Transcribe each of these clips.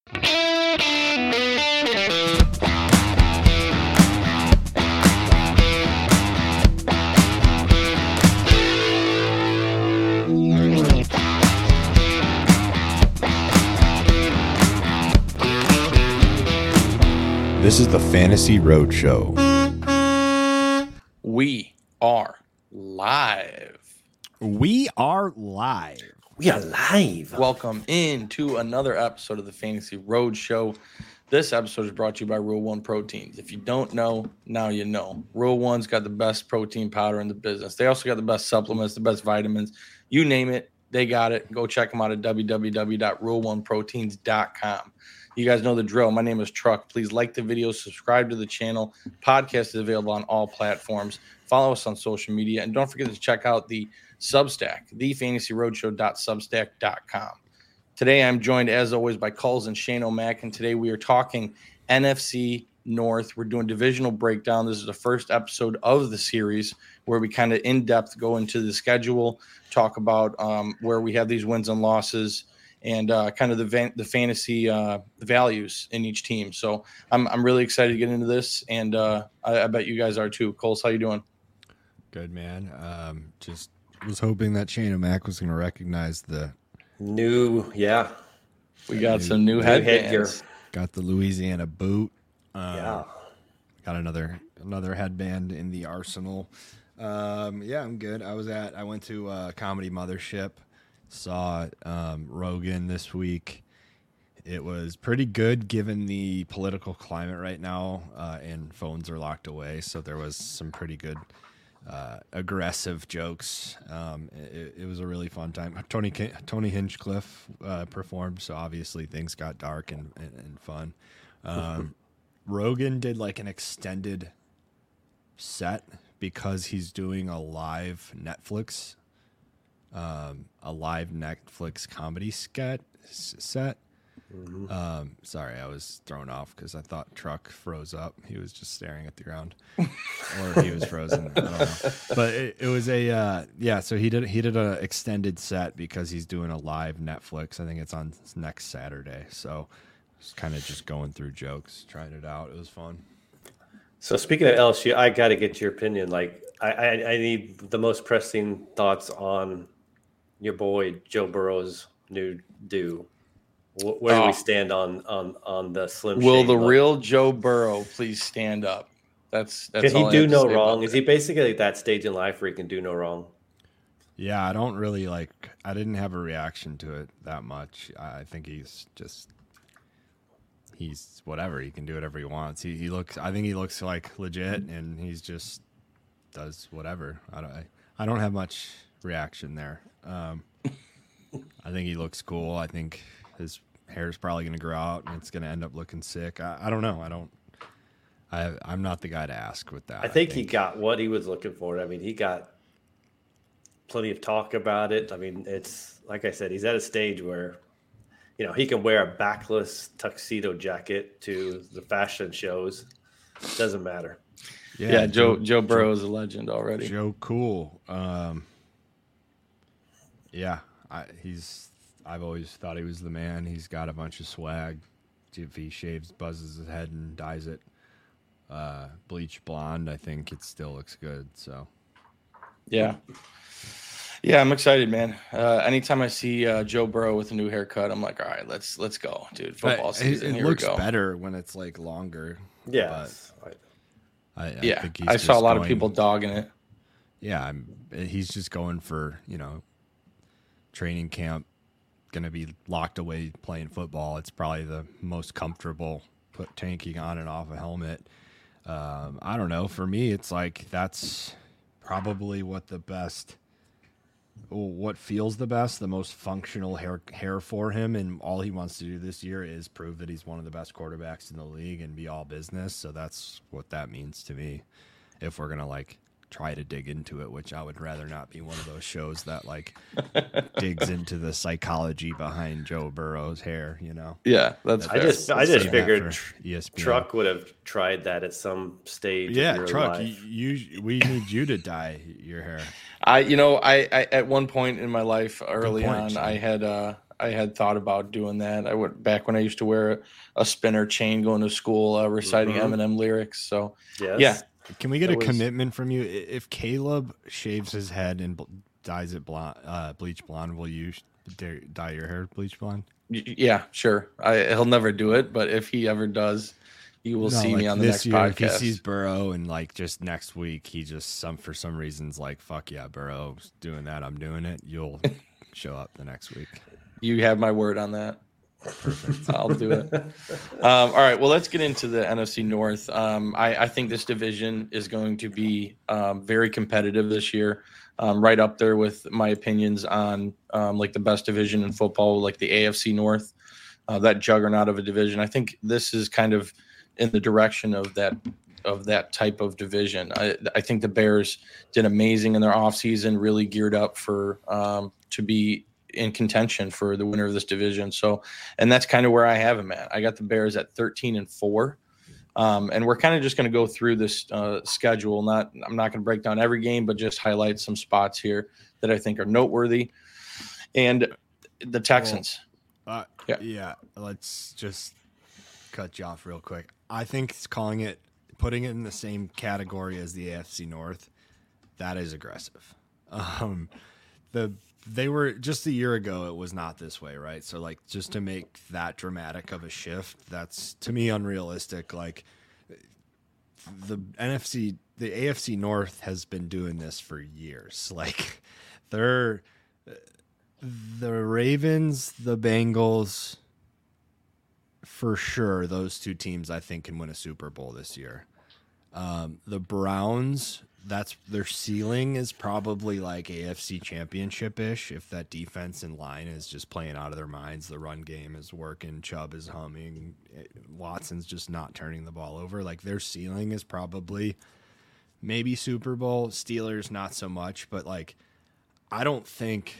This is the Fantasy Roadshow. We are live. We are live. We are live. Welcome into another episode of the Fantasy Roadshow. This episode is brought to you by Rule One Proteins. If you don't know, now you know. Rule One's got the best protein powder in the business. They also got the best supplements, the best vitamins. You name it, they got it. Go check them out at www.rule1proteins.com. You guys know the drill. My name is Truck. Please like the video, subscribe to the channel. Podcast is available on all platforms. Follow us on social media. And don't forget to check out the Substack, thefantasyroadshow.substack.com. Today, I'm joined, as always, by Culls and Shane O'Mac. And today we are talking NFC North. We're doing divisional breakdown. This is the first episode of the series where we kind of in-depth go into the schedule, talk about where we have these wins and losses, and kind of the fantasy values in each team. So I'm really excited to get into this, and I bet you guys are too. Culls, how you doing? Good, man. Just was hoping that Shane O'Mac was going to recognize the New, yeah. We got some new headgear. Got the Louisiana boot. Yeah. Got another headband in the arsenal. Yeah, I'm good. I went to Comedy Mothership. Saw Rogan this week. It was pretty good given the political climate right now, and phones are locked away. So there was some pretty good aggressive jokes. It was a really fun time. Tony Hinchcliffe performed, so obviously things got dark and fun. Rogan did like an extended set because he's doing a live Netflix comedy set. Sorry, I was thrown off because I thought Truck froze up. He was just staring at the ground, or he was frozen. I don't know. But it was so he did a extended set because he's doing a live Netflix. I think it's on next Saturday. So just kind of just going through jokes, trying it out. It was fun. So speaking of LSU, I got to get your opinion. Like, I need the most pressing thoughts on your boy Joe Burrow's new do. Where do we stand on the Slim Shady? Will the real Joe Burrow please stand up? That's can he do no wrong? Is he basically at that stage in life where he can do no wrong? Yeah, I don't really I didn't have a reaction to it that much. I think he's whatever. He can do whatever he wants. I think he looks like legit, and he's just does whatever. I don't have much reaction there. I think he looks cool. I think his hair is probably going to grow out, and it's going to end up looking sick. I don't know. I'm not the guy to ask with that. I think he got what he was looking for. I mean, he got plenty of talk about it. I mean, it's like I said, he's at a stage where, he can wear a backless tuxedo jacket to the fashion shows. Doesn't matter. Yeah, Joe Burrow is a legend already. Joe Cool. Yeah, I've always thought he was the man. He's got a bunch of swag. If he shaves, buzzes his head, and dyes it bleach blonde, I think it still looks good. So, yeah, I'm excited, man. Anytime I see Joe Burrow with a new haircut, I'm like, all right, let's go, dude. Football season. It looks better when it's like longer. Yeah, I think I saw a lot of people dogging it. Yeah, he's just going for training camp. Going to be locked away playing football. It's probably the most comfortable tanking on and off a helmet. I don't know. For me, it's like that's probably what feels the best, the most functional hair for him. And all he wants to do this year is prove that he's one of the best quarterbacks in the league and be all business. So that's what that means to me. If we're going to try to dig into it, which I would rather not be one of those shows that digs into the psychology behind Joe Burrow's hair, Yeah, that's fair. I just figured ESPN. Truck would have tried that at some stage. Yeah, of your Truck, life. we need you to dye your hair. I at one point in my life early on, I I had thought about doing that. I went back when I used to wear a spinner chain going to school, reciting Eminem lyrics. So Yes. yeah. Can we get That a was- commitment from you? If Caleb shaves his head and dyes it blonde, bleach blonde, will you dye your hair bleach blonde? Yeah, sure. He'll never do it, but if he ever does, you will see me on the next year, podcast. If he sees Burrow and like just next week, he just for some reason's like, fuck yeah, Burrow's doing that, I'm doing it. You'll show up the next week. You have my word on that. I'll do it. All right. Well, let's get into the NFC North. I think this division is going to be very competitive this year, right up there with my opinions on like the best division in football, like the AFC North, that juggernaut of a division. I think this is kind of in the direction of that type of division. I think the Bears did amazing in their offseason, really geared up for to be in contention for the winner of this division. So, and that's kind of where I have them at. I got the Bears at 13-4. And we're kind of just going to go through this schedule. I'm not going to break down every game, but just highlight some spots here that I think are noteworthy. And the Texans. Yeah. Let's just cut you off real quick. I think putting it in the same category as the AFC North, that is aggressive. They were just a year ago, it was not this way, right? So like just to make that dramatic of a shift, that's to me unrealistic. Like the AFC North has been doing this for years. Like the Ravens, the Bengals, for sure, those two teams I think can win a Super Bowl this year. The Browns, that's their ceiling is probably like AFC Championship-ish if that defense and line is just playing out of their minds. The run game is working. Chubb is humming. Watson's just not turning the ball over. Like their ceiling is probably maybe Super Bowl. Steelers, not so much. But like I don't think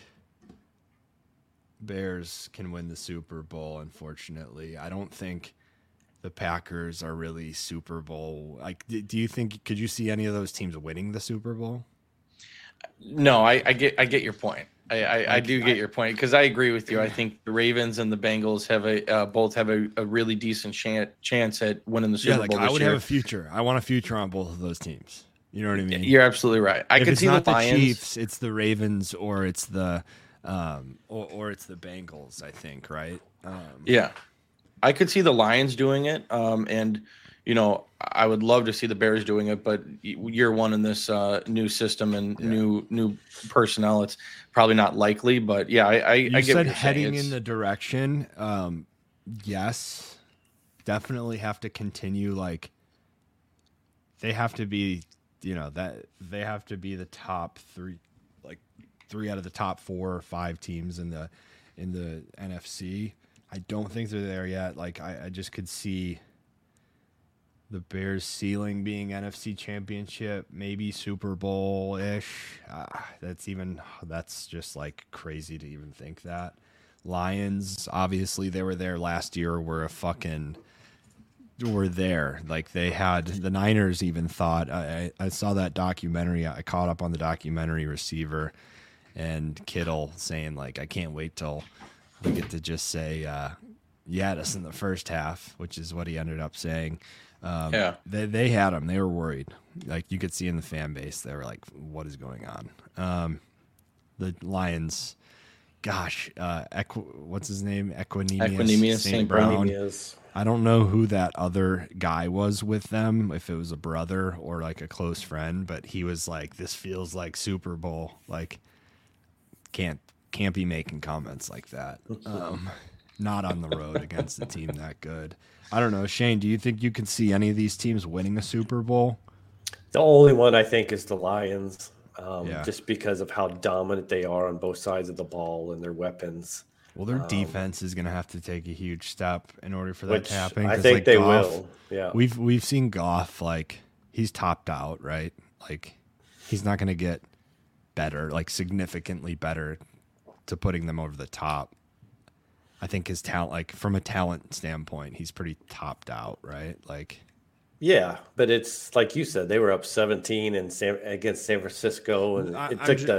Bears can win the Super Bowl, unfortunately. I don't think the Packers are really Super Bowl. Like, do you think, could you see any of those teams winning the Super Bowl? No, I get your point. I do get your point because I agree with you. I think the Ravens and the Bengals have both have a really decent chance at winning the Super Bowl this I would year. have a future. I want a future on both of those teams. You know what I mean? You're absolutely right. I if could it's see not the Lions. Chiefs, it's the Ravens, or it's the or it's the Bengals, I think, right? Yeah. I could see the Lions doing it. And, you know, I would love to see the Bears doing it, but year one in this new system and new personnel, it's probably not likely. But yeah, I get what you're heading saying. in the direction. Yes, definitely have to continue. Like they have to be, that they have to be the top three, like 3 out of the top 4 or 5 teams in the NFC. I don't think they're there yet. Like I just could see the Bears ceiling being NFC Championship, maybe Super Bowl ish. That's just like crazy to even think that. Lions, obviously they were there last year. Were there. Like they had the Niners even thought. I saw that documentary. I caught up on the documentary Receiver and Kittle saying like, I can't wait till we get to just say you had us in the first half, which is what he ended up saying. They had him. They were worried. Like you could see in the fan base, they were like, what is going on? The Lions, gosh, what's his name? Equanimeous St. Brown. I don't know who that other guy was with them, if it was a brother or like a close friend, but he was like, this feels like Super Bowl. Like can't be making comments like that. Not on the road against a team that good. I don't know. Shane, do you think you can see any of these teams winning a Super Bowl? The only one I think is the Lions, Yeah. just because of how dominant they are on both sides of the ball and their weapons. Well, their defense is going to have to take a huge step in order for that Which to happen. I 'cause, think like, they Goff, will. Yeah. We've seen Goff, like he's topped out, right? Like he's not going to get better, like significantly better to putting them over the top. I think his talent, like from a talent standpoint, he's pretty topped out, right? Like, Yeah, but it's like you said, they were up 17 against San Francisco, and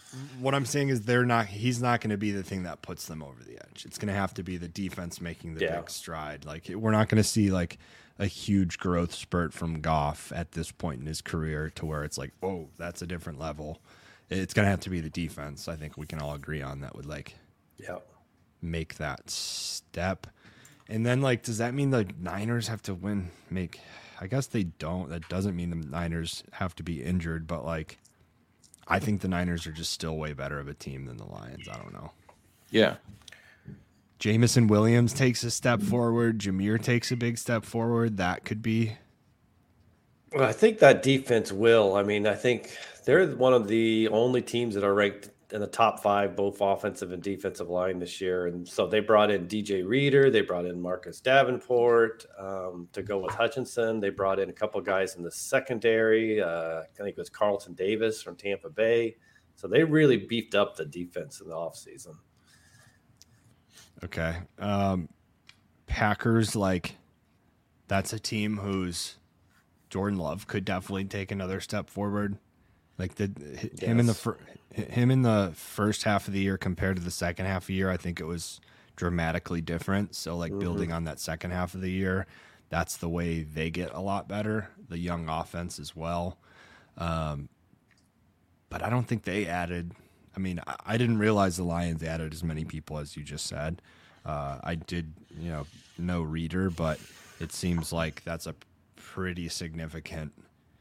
what I'm saying is he's not going to be the thing that puts them over the edge. It's going to have to be the defense making the big stride. Like we're not going to see like a huge growth spurt from Goff at this point in his career to where it's like, oh, that's a different level. It's going to have to be the defense. I think we can all agree on that would like make that step. And then like, does that mean the Niners have to I guess they don't. That doesn't mean the Niners have to be injured, but like, I think the Niners are just still way better of a team than the Lions. I don't know. Yeah. Jameson Williams takes a step forward. Jameer takes a big step forward. That could be. Well, I think that defense will. I mean, I think they're one of the only teams that are ranked in the top 5, both offensive and defensive line this year. And so they brought in DJ Reader. They brought in Marcus Davenport to go with Hutchinson. They brought in a couple guys in the secondary. I think it was Carlton Davis from Tampa Bay. So they really beefed up the defense in the offseason. Okay. Packers, like, that's a team whose Jordan Love could definitely take another step forward. Like him in the first half of the year compared to the second half of the year, I think it was dramatically different. So like building on that second half of the year, that's the way they get a lot better. The young offense as well. But I don't think they added. I mean, I didn't realize the Lions added as many people as you just said. I did, know Reader, but it seems like that's a pretty significant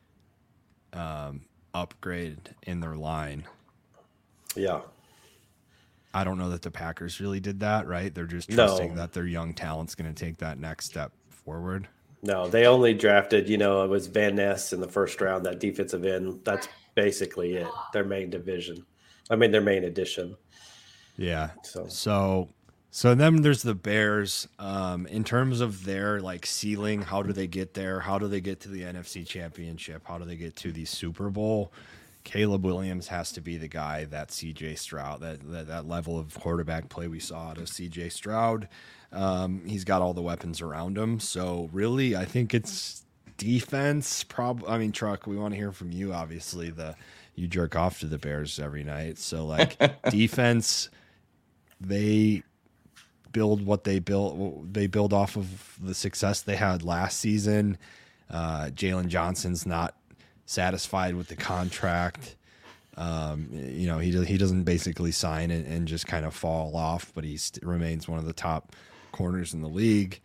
upgrade in their line. Yeah. I don't know that the Packers really did that, right? They're just trusting that their young talent's going to take that next step forward. No, they only drafted, it was Van Ness in the first round, that defensive end. That's basically it. Their main addition. Yeah. So then there's the Bears. In terms of their like ceiling, how do they get there? How do they get to the NFC Championship? How do they get to the Super Bowl? Caleb Williams has to be the guy that CJ Stroud, that level of quarterback play we saw out of CJ Stroud. He's got all the weapons around him. So really, I think it's defense. Truck, we want to hear from you. Obviously, you jerk off to the Bears every night. So like defense, they build what they built. They build off of the success they had last season. Jalen Johnson's not satisfied with the contract. He doesn't basically sign it and just kind of fall off, but he remains one of the top corners in the league.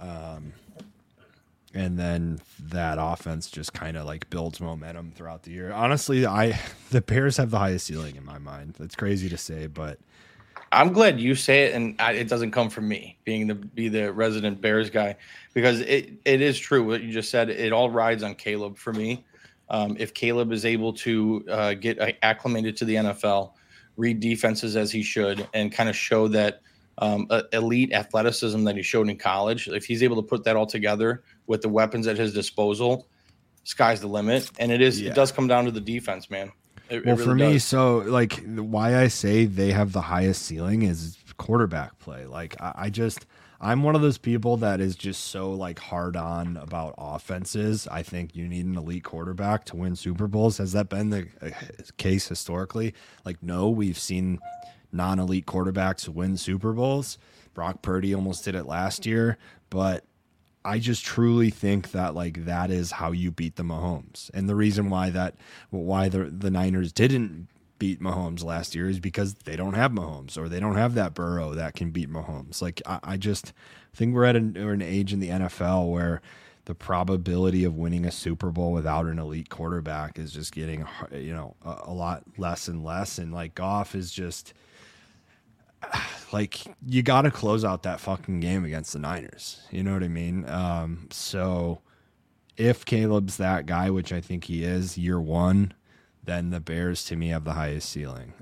And then that offense just kind of like builds momentum throughout the year. Honestly, the Bears have the highest ceiling in my mind. That's crazy to say, but I'm glad you say it, and it doesn't come from me be the resident Bears guy, because it is true what you just said. It all rides on Caleb for me. If Caleb is able to get acclimated to the NFL, read defenses as he should, and kind of show that elite athleticism that he showed in college, if he's able to put that all together with the weapons at his disposal, sky's the limit. And it does come down to the defense, man. It really for me, does. so like why I say they have the highest ceiling is quarterback play. Like I'm one of those people that is just so like hard on about offenses. I think you need an elite quarterback to win Super Bowls. Has that been the case historically? Like, no, we've seen non-elite quarterbacks win Super Bowls. Brock Purdy almost did it last year, but I just truly think that like that is how you beat the Mahomes. And the reason why the Niners didn't beat Mahomes last year is because they don't have Mahomes, or they don't have that Burrow that can beat Mahomes. Like I just think we're at an age in the NFL where the probability of winning a Super Bowl without an elite quarterback is just getting, a lot less and less. And like Goff is just like, you got to close out that fucking game against the Niners. You know what I mean? So if Caleb's that guy, which I think he is year one, then the Bears to me have the highest ceiling.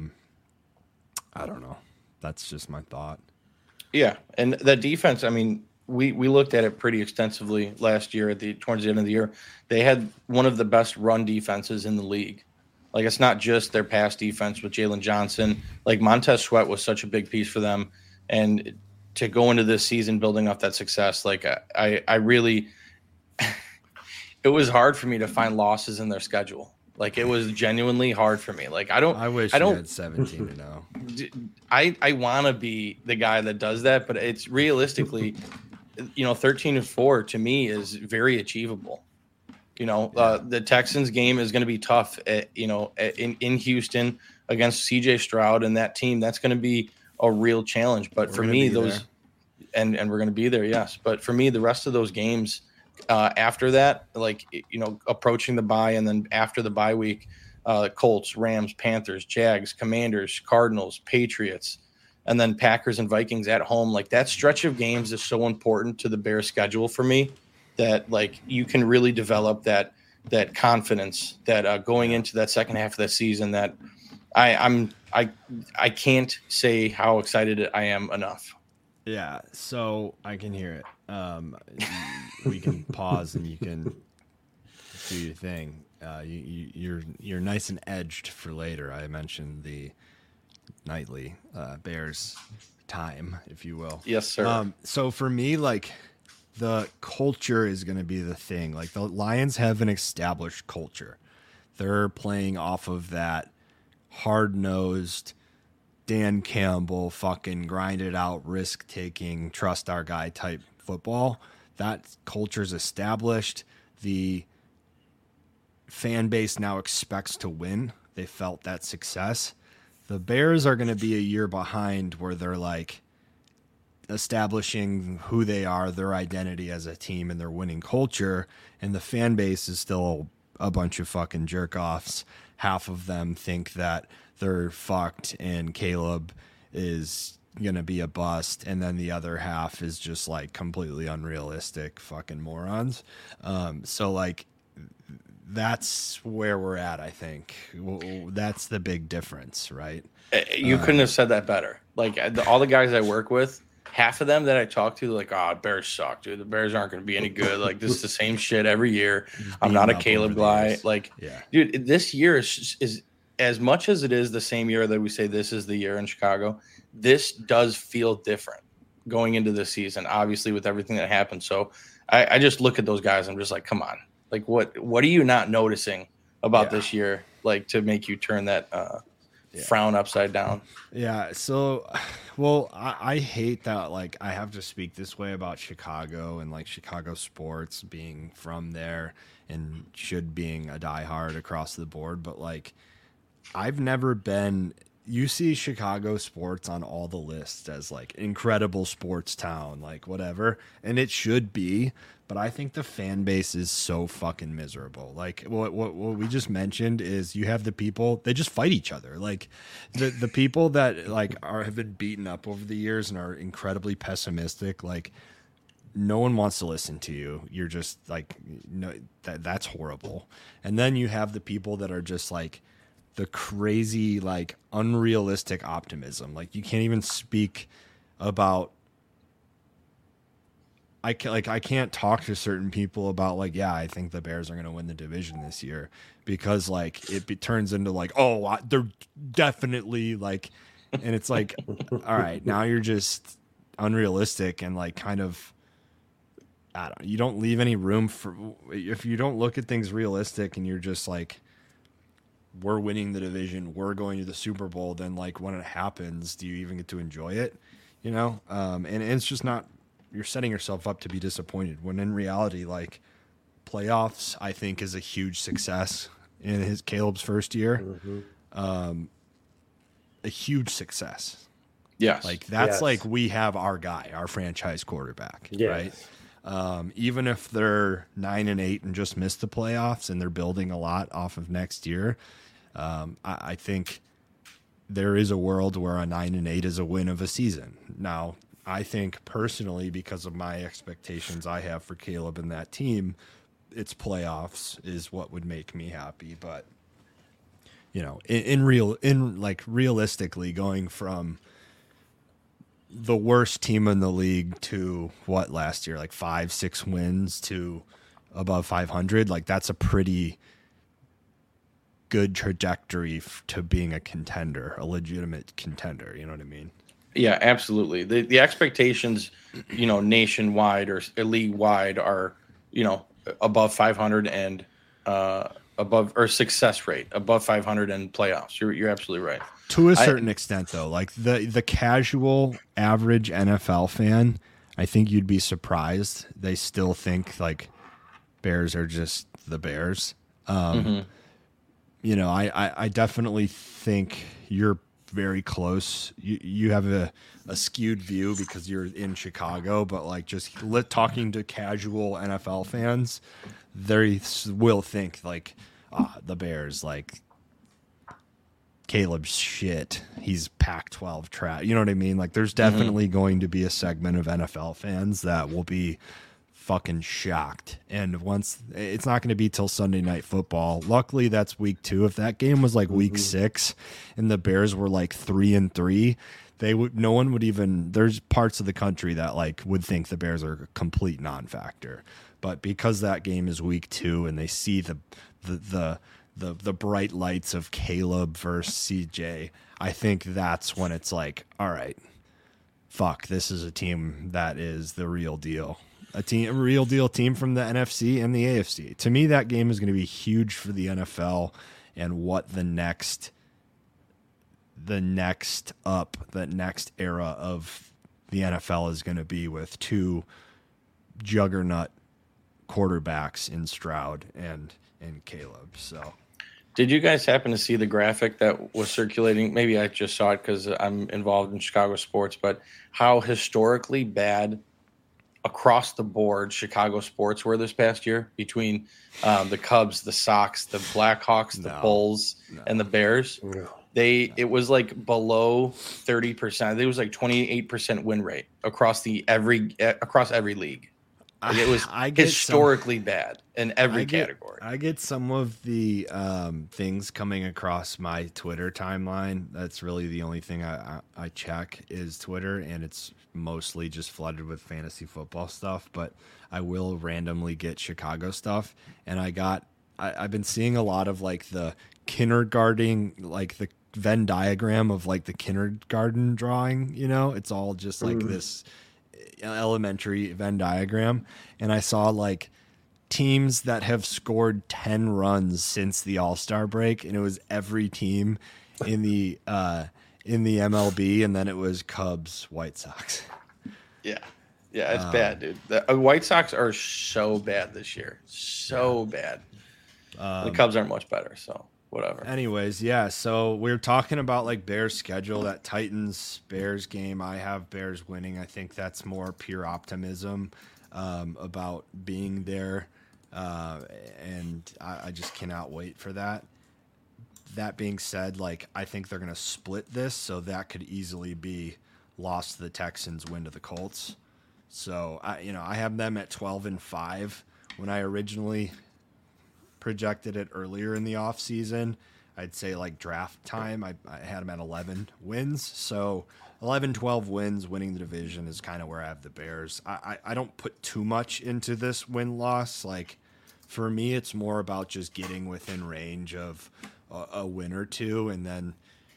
I don't know. That's just my thought. Yeah. And the defense, I mean, we looked at it pretty extensively last year towards the end of the year. They had one of the best run defenses in the league. Like, it's not just their pass defense with Jalen Johnson. Like, Montez Sweat was such a big piece for them. And to go into this season building off that success, like, I really – it was hard for me to find losses in their schedule. Like it was genuinely hard for me. Like I wish I you don't had 17 to know. I want to be the guy that does that, but it's realistically, 13-4 to me is very achievable. The Texans game is going to be tough in Houston against CJ Stroud and that team. That's going to be a real challenge. But for me, those and we're going to be there. Yes. But for me, the rest of those games after that, approaching the bye and then after the bye week, Colts, Rams, Panthers, Jags, Commanders, Cardinals, Patriots, and then Packers and Vikings at home. Like that stretch of games is so important to the Bears schedule for me that you can really develop that confidence that going into that second half of the season that I can't say how excited I am enough. Yeah, so I can hear it. We can pause and you can do your thing. You're nice and edged for later. I mentioned the nightly Bears time, if you will. Yes, sir. So for me, the culture is going to be the thing. Like the Lions have an established culture. They're playing off of that hard-nosed Dan Campbell fucking grind it out, risk taking, trust our guy type football. That culture's established. The fan base now expects to win. They felt that success. The Bears are going to be a year behind where they're establishing who they are, their identity as a team, and their winning culture. And the fan base is still a bunch of fucking jerk offs. Half of them think that they're fucked and Caleb is going to be a bust. And then the other half is just completely unrealistic fucking morons. That's where we're at, I think. That's the big difference, right? You couldn't have said that better. All the guys I work with, half of them that I talk to, Bears suck, dude. The Bears aren't going to be any good. This is the same shit every year. I'm not a Caleb guy. Dude, this year is as much as it is the same year that we say this is the year in Chicago. This does feel different going into this season, obviously with everything that happened. So I just look at those guys. And I'm just like, come on. What are you not noticing about this year, to make you turn that frown upside down? Yeah. So, well, I hate that. I have to speak this way about Chicago and Chicago sports being from there and should being a diehard across the board. But I've never been. You see Chicago sports on all the lists as incredible sports town, whatever, and it should be. But I think the fan base is so fucking miserable. What we just mentioned is you have the people, they just fight each other. The people that have been beaten up over the years and are incredibly pessimistic. No one wants to listen to you. You're just no, that's horrible. And then you have the people that are just the crazy, unrealistic optimism. You can't even speak about. I can't talk to certain people about I think the Bears are going to win the division this year because it turns into they're definitely and it's all right, now you're just unrealistic and kind of, I don't, you don't leave any room for, if you don't look at things realistic and you're just we're winning the division, we're going to the Super Bowl, then when it happens, do you even get to enjoy it? And it's just not. You're setting yourself up to be disappointed when in reality, playoffs, I think, is a huge success in Caleb's first year. Mm-hmm. A huge success. Yes. That's we have our guy, our franchise quarterback, right? Even if they're 9-8 and just missed the playoffs and they're building a lot off of next year, I think there is a world where a 9-8 is a win of a season. Now, I think personally, because of my expectations I have for Caleb and that team, it's playoffs is what would make me happy. But realistically, going from the worst team in the league to what last year, 5-6 wins to above 500, that's a pretty good trajectory to being a contender, a legitimate contender. You know what I mean? Yeah, absolutely. The expectations, nationwide or league wide are, above 500 and above, or success rate above 500 in playoffs. You're absolutely right. To a certain extent, though, like the casual average NFL fan, I think you'd be surprised. They still think like Bears are just the Bears. You know, I definitely think you're very close. You have a skewed view because you're in Chicago, but like just talking to casual NFL fans, they will think like the Bears, like Caleb's shit. He's Pac-12 trash. You know what I mean? Like there's definitely going to be a segment of NFL fans that will be fucking shocked. And once it's not going to be till Sunday Night Football. Luckily that's week 2. If that game was like week 6 and the Bears were like 3-3, no one would even, there's parts of the country that like would think the Bears are a complete non-factor. But because that game is week 2 and they see the bright lights of Caleb versus CJ, I think that's when it's like, all right, fuck, this is a team that is the real deal. A real deal team from the NFC and the AFC. To me, that game is going to be huge for the NFL and what the next era of the NFL is going to be, with 2 juggernaut quarterbacks in Stroud and Caleb. So, did you guys happen to see the graphic that was circulating? Maybe I just saw it because I'm involved in Chicago sports, but how historically bad across the board Chicago sports were this past year between the Cubs, the Sox, the Blackhawks, the Bulls, and the Bears. No. It was like below 30%. It was like 28% win rate across every league. Like it was historically bad in every category. I get some of the things coming across my Twitter timeline. That's really the only thing I check is Twitter, and it's mostly just flooded with fantasy football stuff. But I will randomly get Chicago stuff, and I've been seeing a lot of like the kindergarten, like the Venn diagram of like the kindergarten drawing. You know, it's all just like this elementary Venn diagram, and I saw like teams that have scored 10 runs since the All-Star break, and it was every team in the MLB, and then it was Cubs, White Sox. Yeah, it's bad, dude. The White Sox are so bad this year, bad. The Cubs aren't much better, so whatever. Anyways, yeah, so we're talking about like Bears schedule, that Titans Bears game. I have Bears winning. I think that's more pure optimism about being there, and I just cannot wait for that. That being said, like I think they're going to split this, so that could easily be lost to the Texans, win to the Colts. So I have them at 12-5 when I originally projected it earlier in the offseason. I'd say like draft time, I had them at 11 wins. So 11-12 wins, winning the division is kind of where I have the Bears. I don't put too much into this win-loss. Like for me, it's more about just getting within range of a win or two, and then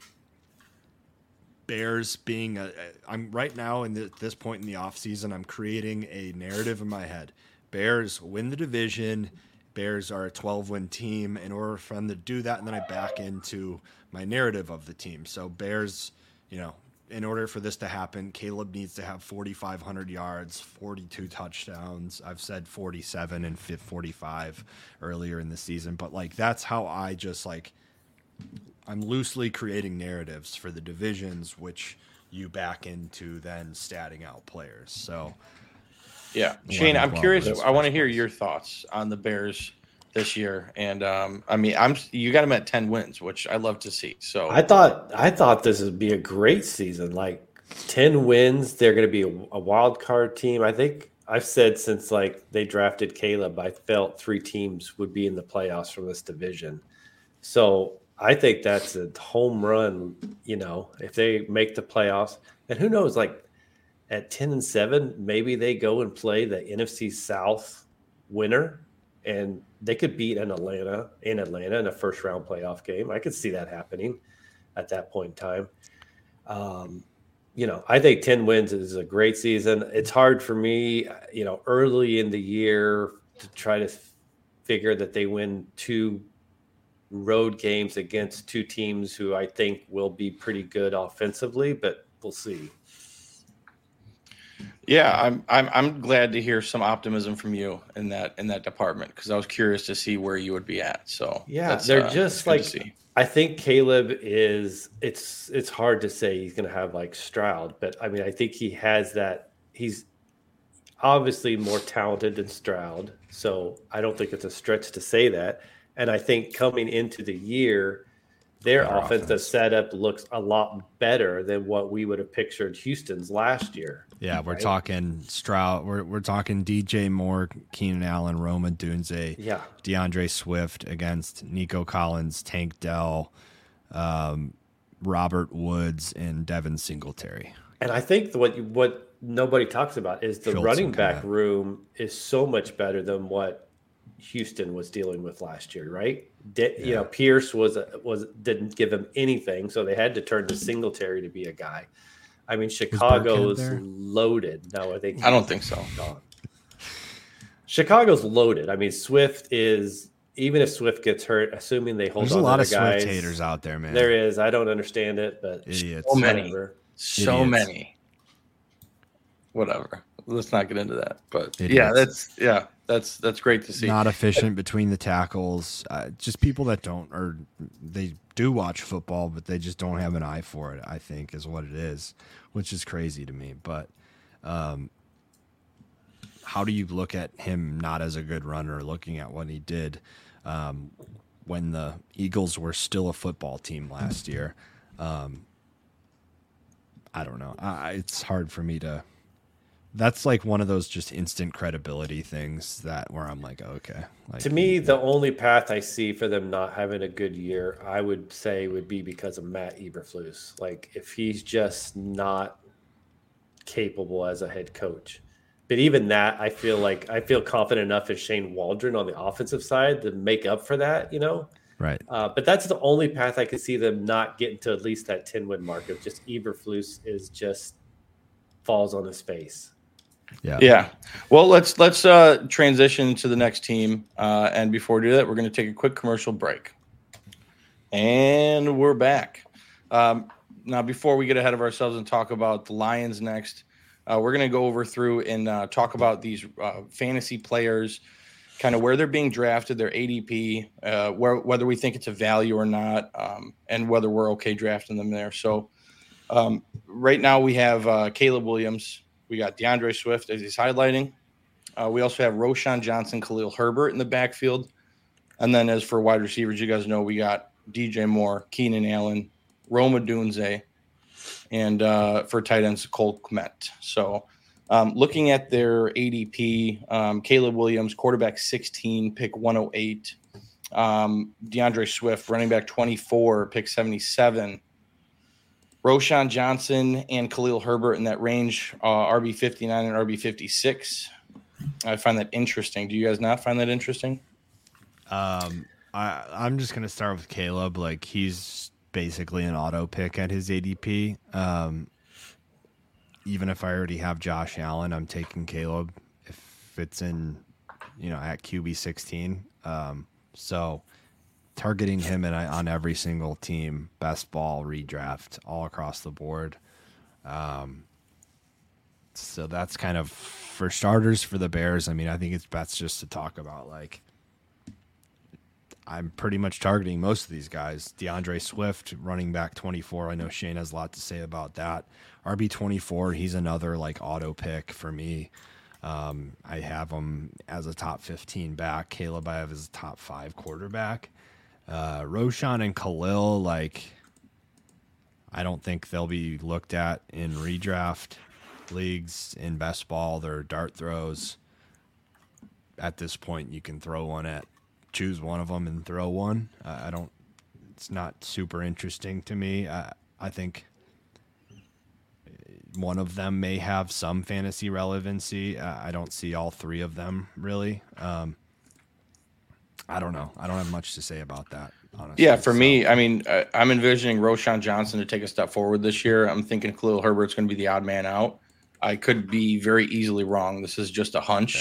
Bears being I'm right now at this point in the offseason, I'm creating a narrative in my head. Bears win the division. Bears are a 12-win team. In order for them to do that, and then I back into my narrative of the team. So Bears, in order for this to happen, Caleb needs to have 4,500 yards, 42 touchdowns. I've said 47 and 45 earlier in the season, but like that's how I just like I'm loosely creating narratives for the divisions, which you back into then statting out players. So. Yeah, Shane, I'm curious. I want to hear your thoughts on the Bears this year, and you got them at 10 wins, which I love to see. So I thought this would be a great season, like 10 wins. They're going to be a wild card team. I think I've said since like they drafted Caleb, I felt 3 teams would be in the playoffs from this division. So I think that's a home run. If they make the playoffs, and who knows, like. At 10-7, maybe they go and play the NFC South winner, and they could beat Atlanta in a first-round playoff game. I could see that happening at that point in time. I think 10 wins is a great season. It's hard for me, early in the year to try to figure that they win 2 road games against two teams who I think will be pretty good offensively, but we'll see. Yeah, I'm glad to hear some optimism from you in that department, because I was curious to see where you would be at. So yeah, they're just like, I think Caleb is. It's hard to say he's going to have like Stroud, but I mean, I think he has that. He's obviously more talented than Stroud, so I don't think it's a stretch to say that. And I think coming into the year, their offensive setup looks a lot better than what we would have pictured Houston's last year. Yeah, we're talking Stroud. We're talking DJ Moore, Keenan Allen, Rome Odunze, DeAndre Swift against Nico Collins, Tank Dell, Robert Woods, and Devin Singletary. And I think what nobody talks about is the running back room is so much better than what Houston was dealing with last year, right? You know, Pierce didn't give him anything, so they had to turn to Singletary to be a guy. I mean, Chicago's loaded. No, I don't think so. Chicago's loaded. I mean, Swift is, even if Swift gets hurt, assuming they hold on to the guys. There's a lot of Swift haters out there, man. There is. I don't understand it, but idiots. So many. Whatever. Let's not get into that. But idiots. That's great to see. Not efficient between the tackles. Just people that they do watch football, but they just don't have an eye for it, I think, is what it is, which is crazy to me. But how do you look at him not as a good runner, looking at what he did when the Eagles were still a football team last year? I don't know. It's hard for me to. That's like one of those just instant credibility things where I'm like, okay. Like, to me, the only path I see for them not having a good year, I would say, would be because of Matt Eberflus. Like, if he's just not capable as a head coach. But even that, I feel confident enough as Shane Waldron on the offensive side to make up for that, you know? Right. But that's the only path I could see them not getting to at least that 10-win mark. Of just Eberflus is just falls on his face. Yeah. Well, let's transition to the next team. And before we do that, we're going to take a quick commercial break. And we're back. Now, before we get ahead of ourselves and talk about the Lions next, we're going to go through and talk about these fantasy players, kind of where they're being drafted, their ADP, whether we think it's a value or not, and whether we're okay drafting them there. So right now we have Caleb Williams. We got DeAndre Swift, as he's highlighting. We also have Roschon Johnson, Khalil Herbert in the backfield. And then as for wide receivers, you guys know we got DJ Moore, Keenan Allen, Rome Odunze, and for tight ends, Cole Kmet. So looking at their ADP, Caleb Williams, quarterback 16, pick 108. DeAndre Swift, running back 24, pick 77. Roschon Johnson and Khalil Herbert in that range, RB 59 and RB 56. I find that interesting. Do you guys not find that interesting? I'm just gonna start with Caleb. Like, he's basically an auto pick at his ADP. Even if I already have Josh Allen, I'm taking Caleb if it's in, at QB 16. So targeting him on every single team, best ball, redraft, all across the board. So that's kind of for starters for the Bears. I mean, I think it's best just to talk about, like, I'm pretty much targeting most of these guys. DeAndre Swift, running back 24. I know Shane has a lot to say about that. RB 24, he's another like auto pick for me. I have him as a top 15 back. Caleb I have as a top 5 quarterback. Roschon and Khalil, like, I don't think they'll be looked at in redraft leagues, in best ball. They're dart throws. At this point, you can choose one of them and throw one. It's not super interesting to me. I think one of them may have some fantasy relevancy. I don't see all three of them really. I don't know. I don't have much to say about that, honestly. Yeah, for me, I mean, I'm envisioning Roschon Johnson to take a step forward this year. I'm thinking Khalil Herbert's going to be the odd man out. I could be very easily wrong. This is just a hunch.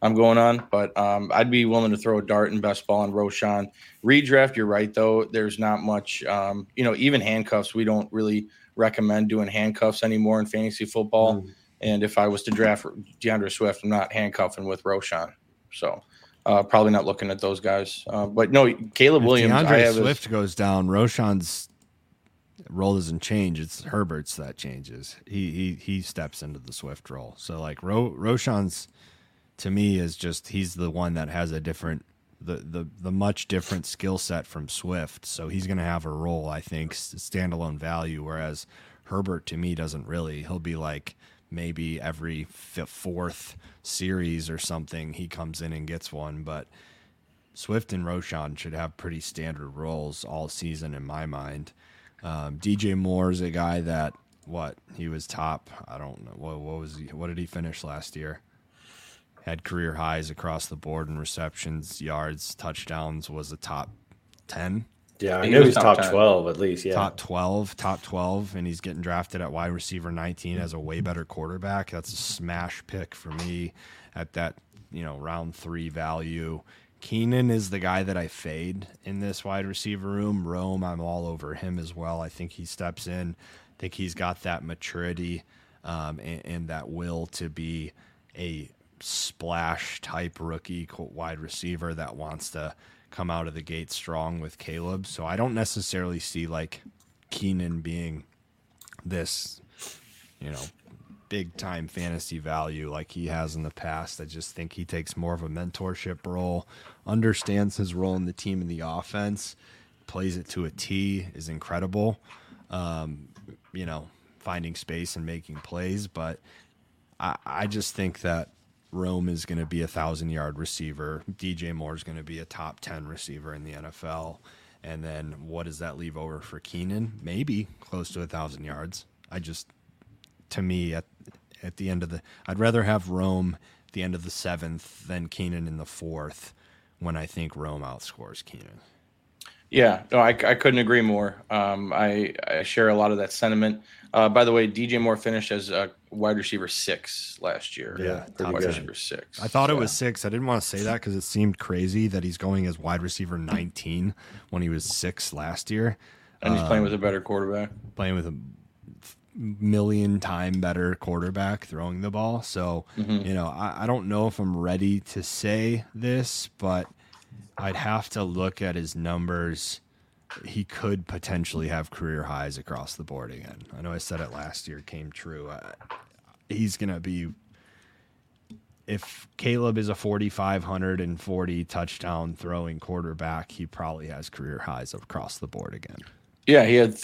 I'm going on, but I'd be willing to throw a dart and best ball on Roschon. Redraft, you're right, though. There's not much, even handcuffs. We don't really recommend doing handcuffs anymore in fantasy football. And if I was to draft DeAndre Swift, I'm not handcuffing with Roschon. So probably not looking at those guys. But no, Caleb Williams. DeAndre Swift goes down. Roschon's role doesn't change. It's Herbert's that changes. He steps into the Swift role. So like Roschon's, to me, is just he's the one that has a different the much different skill set from Swift. So he's going to have a role, I think, standalone value. Whereas Herbert, to me, doesn't really. He'll be like maybe every fourth series or something he comes in and gets one. But Swift and Roschon should have pretty standard roles all season in my mind. DJ Moore is a guy that he was top. I don't know what did he finish last year? Had career highs across the board in receptions, yards, touchdowns. Was a top 10. Yeah, I knew he was top 12 at least. Yeah, top 12, and he's getting drafted at wide receiver 19 as a way better quarterback. That's a smash pick for me at that round 3 value. Keenan is the guy that I fade in this wide receiver room. Rome, I'm all over him as well. I think he steps in. I think he's got that maturity and that will to be a splash type rookie wide receiver that wants to come out of the gate strong with Caleb. So I don't necessarily see like Keenan being this, big time fantasy value like he has in the past. I just think he takes more of a mentorship role, understands his role in the team and the offense, plays it to a T, is incredible. Finding space and making plays. But I just think that Rome is going to be 1,000-yard receiver. DJ Moore is going to be a top 10 receiver in the NFL. And then what does that leave over for Keenan? Maybe close to 1,000 yards. To me, at the end of I'd rather have Rome at the end of the 7th than Keenan in the 4th when I think Rome outscores Keenan. Yeah, no, I couldn't agree more. I share a lot of that sentiment. By the way, DJ Moore finished as a wide receiver 6 last year. Yeah, wide receiver 6. I thought it was 6. I didn't want to say that because it seemed crazy that he's going as wide receiver 19 when he was 6 last year. And he's playing with a better quarterback. Playing with a million time better quarterback throwing the ball. So, I don't know if I'm ready to say this, but I'd have to look at his numbers. He could potentially have career highs across the board again. I know I said it last year, came true. He's going to be, if Caleb is a 4,540 touchdown throwing quarterback, he probably has career highs across the board again. Yeah, he had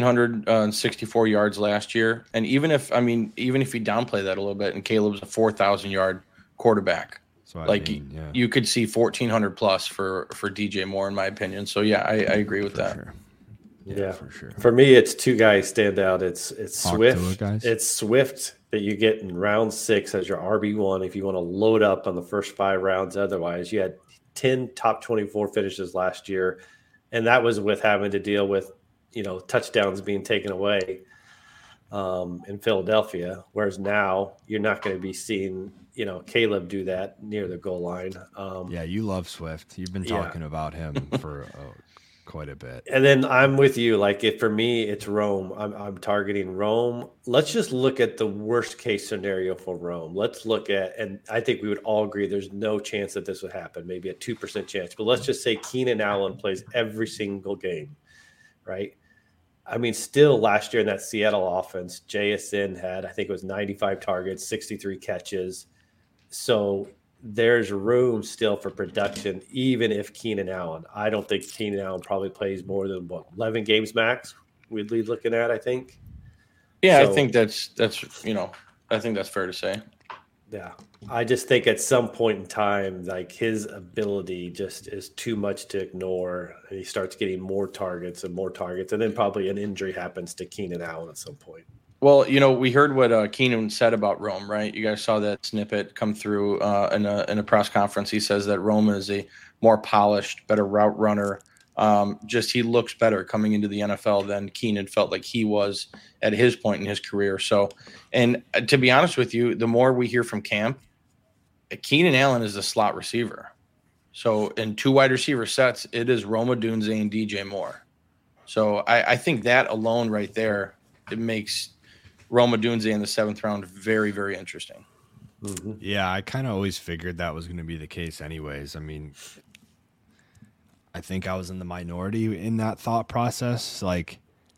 1,364 yards last year. And even if you downplay that a little bit, and Caleb's a 4,000-yard quarterback, so you could see 1,400 plus for DJ Moore, in my opinion. So yeah, I agree with that. Sure. Yeah, for sure. For me, it's 2 guys stand out. It's Swift. It's Swift that you get in round 6 as your RB1 if you want to load up on the first 5 rounds. Otherwise, you had 10 top 24 finishes last year, and that was with having to deal with touchdowns being taken away in Philadelphia. Whereas now you're not going to be seeing Caleb do that near the goal line. Yeah, you love Swift. You've been talking about him for quite a bit. And then I'm with you. Like, if for me, it's Rome. I'm targeting Rome. Let's just look at the worst case scenario for Rome. Let's look at, and I think we would all agree there's no chance that this would happen, maybe a 2% chance. But let's just say Keenan Allen plays every single game, right? I mean, still last year in that Seattle offense, JSN had, I think it was 95 targets, 63 catches. So there's room still for production, even if Keenan Allen. I don't think Keenan Allen probably plays more than 11 games max. We'd be looking at, I think. Yeah, so, I think that's I think that's fair to say. Yeah, I just think at some point in time, like, his ability just is too much to ignore, and he starts getting more targets, and then probably an injury happens to Keenan Allen at some point. Well, we heard what Keenan said about Rome, right? You guys saw that snippet come through in a press conference. He says that Rome is a more polished, better route runner. He looks better coming into the NFL than Keenan felt like he was at his point in his career. So, and to be honest with you, the more we hear from camp, Keenan Allen is the slot receiver. So in 2 wide receiver sets, it is Rome Odunze and DJ Moore. So I think that alone right there, it makes Rome Odunze in the 7th round very, very interesting. Mm-hmm. Yeah, I kind of always figured that was going to be the case anyways. I mean, I think I was in the minority in that thought process. Like,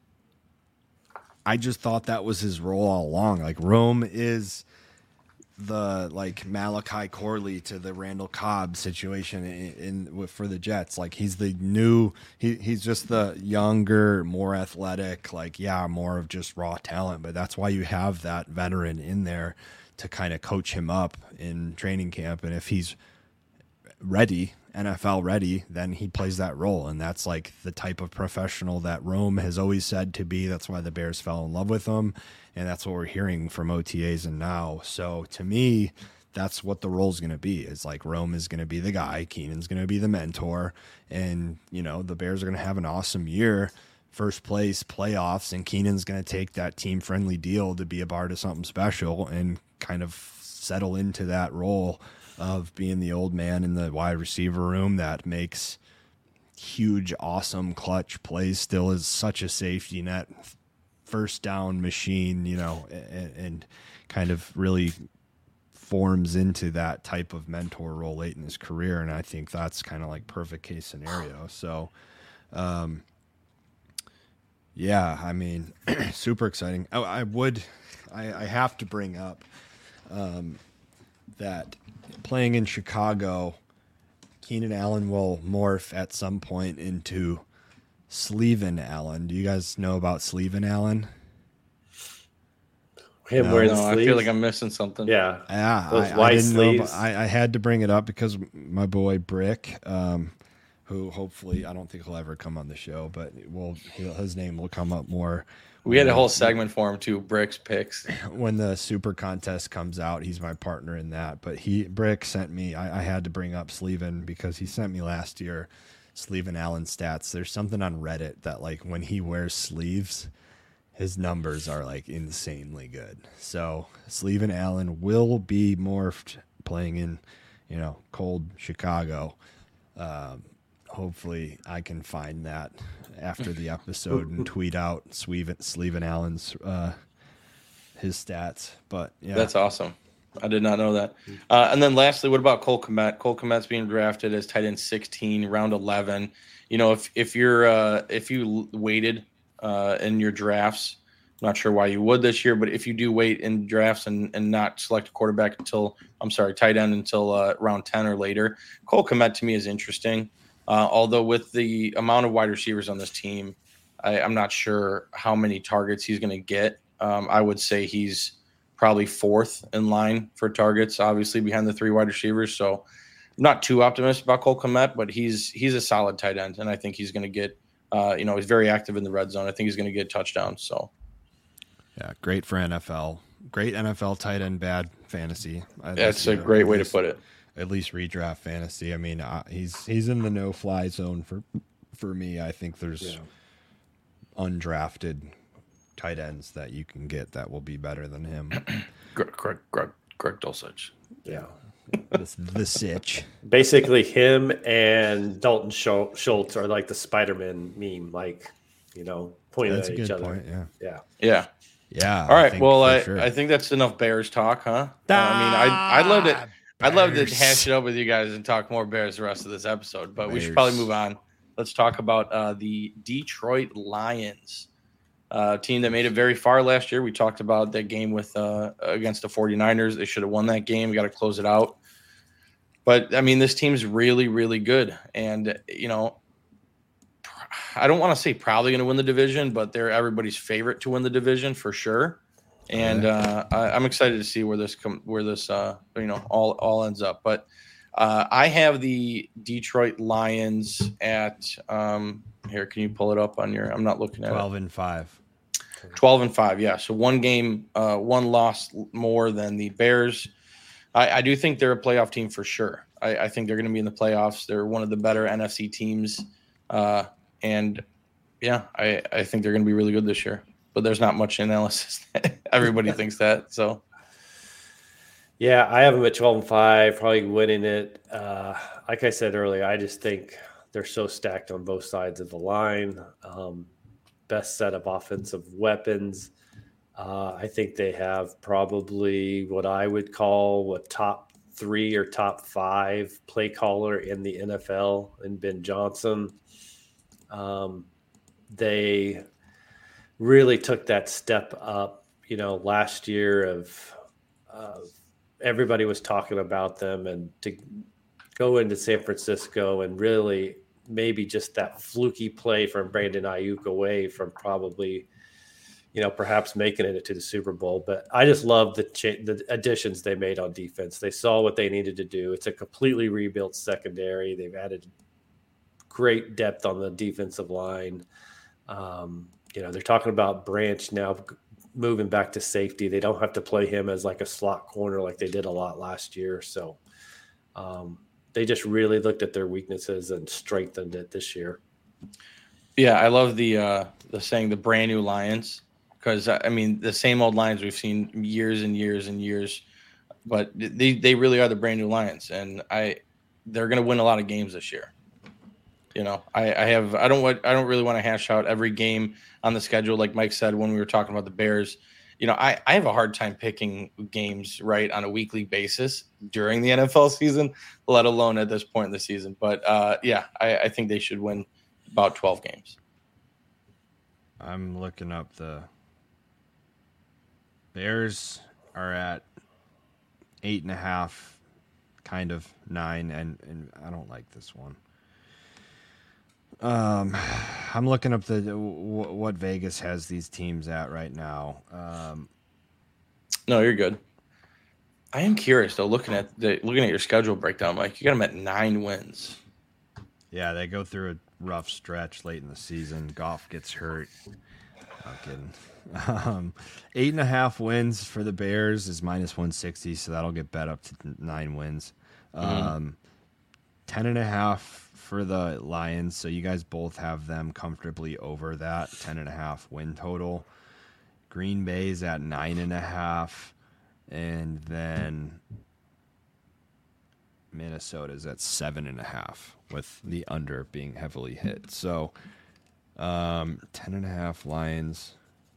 I just thought that was his role all along. Like, Rome is the like Malachi Corley to the Randall Cobb situation for the Jets. Like, he's the new, he's just the younger, more athletic, like, yeah, more of just raw talent. But that's why you have that veteran in there to kind of coach him up in training camp. And if he's ready, NFL ready, then he plays that role. And that's like the type of professional that Rome has always said to be. That's why the Bears fell in love with him. And that's what we're hearing from OTAs and now. So to me, that's what the role is going to be. Is like Rome is going to be the guy. Keenan's going to be the mentor. And, you know, the Bears are going to have an awesome year, first place, playoffs. And Keenan's going to take that team-friendly deal to be a part of something special and kind of settle into that role of being the old man in the wide receiver room that makes huge, awesome, clutch plays, still is such a safety net, first down machine, you know, and kind of really forms into that type of mentor role late in his career. And I think that's kind of like perfect case scenario. So, yeah, I mean, super exciting. I have to bring up that playing in Chicago, Keenan Allen will morph at some point into Sleven Allen. Do you guys know about Sleven Allen? Him wearing the sleeves? I feel like I'm missing something. Yeah. Those white I didn't sleeves. know, I had to bring it up because my boy Brick, who hopefully, I don't think he'll ever come on the show, but his name will come up more. We had a whole segment for him too, Brick's Picks. When the Super Contest comes out, he's my partner in that. But Brick sent me, I had to bring up Sleven because he sent me last year Sleven Allen stats. There's something on Reddit that like when he wears sleeves, his numbers are like insanely good. So Sleven Allen will be morphed playing in, you know, cold Chicago. Hopefully I can find that after the episode and tweet out Sleven Allen's his stats. But yeah, that's awesome. I did not know that. And then lastly, what about Cole Kmet? Cole Kmet's being drafted as tight end 16, round 11. You know, if you waited in your drafts, I'm not sure why you would this year, but if you do wait in drafts and not select a quarterback tight end until round 10 or later, Cole Kmet to me is interesting. Although with the amount of wide receivers on this team, I'm not sure how many targets he's going to get. I would say he's probably 4th in line for targets, obviously behind the 3 wide receivers. So I'm not too optimistic about Cole Kmet, but he's a solid tight end, and I think he's going to get, he's very active in the red zone. I think he's going to get touchdowns. So yeah, great for NFL. Great NFL tight end, bad fantasy. That's a great way to put it. At least redraft fantasy. I mean, he's in the no-fly zone for me. I think there's undrafted tight ends that you can get that will be better than him. Greg Dulcich. Yeah. the sitch. Basically, him and Dalton Schultz are like the Spider-Man meme, like, you know, pointing That's at a each good other. point, yeah. Yeah. Yeah. All right. Well, I think that's enough Bears talk, huh? I'd love to hash it up with you guys and talk more Bears the rest of this episode, but we should probably move on. Let's talk about the Detroit Lions, team that made it very far last year. We talked about that game with against the 49ers. They should have won that game. We got to close it out. But, I mean, this team's really, really good. And, you know, I don't want to say probably going to win the division, but they're everybody's favorite to win the division for sure. And I'm excited to see where this all ends up. But I have the Detroit Lions at here. Can you pull it up on your? I'm not looking at 12-5. 12-5. Yeah. So one game, one loss more than the Bears. I do think they're a playoff team for sure. I think they're going to be in the playoffs. They're one of the better NFC teams, and yeah, I think they're going to be really good this year. But there's not much analysis. Everybody thinks that. So, Yeah, I have them at 12-5, probably winning it. Like I said earlier, I just think they're so stacked on both sides of the line. Best set of offensive weapons. I think they have probably what I would call a top 3 or top 5 play caller in the NFL in Ben Johnson. They really took that step up, last year of everybody was talking about them, and to go into San Francisco and really maybe just that fluky play from Brandon Ayuk away from probably, perhaps making it to the Super Bowl. But I just love the additions they made on defense. They saw what they needed to do. It's a completely rebuilt secondary. They've added great depth on the defensive line. They're talking about Branch now moving back to safety. They don't have to play him as like a slot corner like they did a lot last year. So they just really looked at their weaknesses and strengthened it this year. Yeah, I love the saying the brand new Lions, because I mean the same old Lions we've seen years and years and years, but they really are the brand new Lions, and they're going to win a lot of games this year. I don't really want to hash out every game on the schedule. Like Mike said when we were talking about the Bears, I have a hard time picking games right on a weekly basis during the NFL season, let alone at this point in the season. But I think they should win about 12 games. I'm looking up the Bears are at 8.5, kind of 9, and I don't like this one. I'm looking up what Vegas has these teams at right now. No, you're good. I am curious though. Looking at your schedule breakdown, Mike, you got them at 9 wins. Yeah, they go through a rough stretch late in the season. Goff gets hurt. I'm kidding. 8.5 wins for the Bears is -160, so that'll get bet up to 9 wins. 10.5 for the Lions, so you guys both have them comfortably over that 10.5 win total. Green Bay's at 9.5, and then Minnesota's at 7.5, with the under being heavily hit. So 10.5 Lions,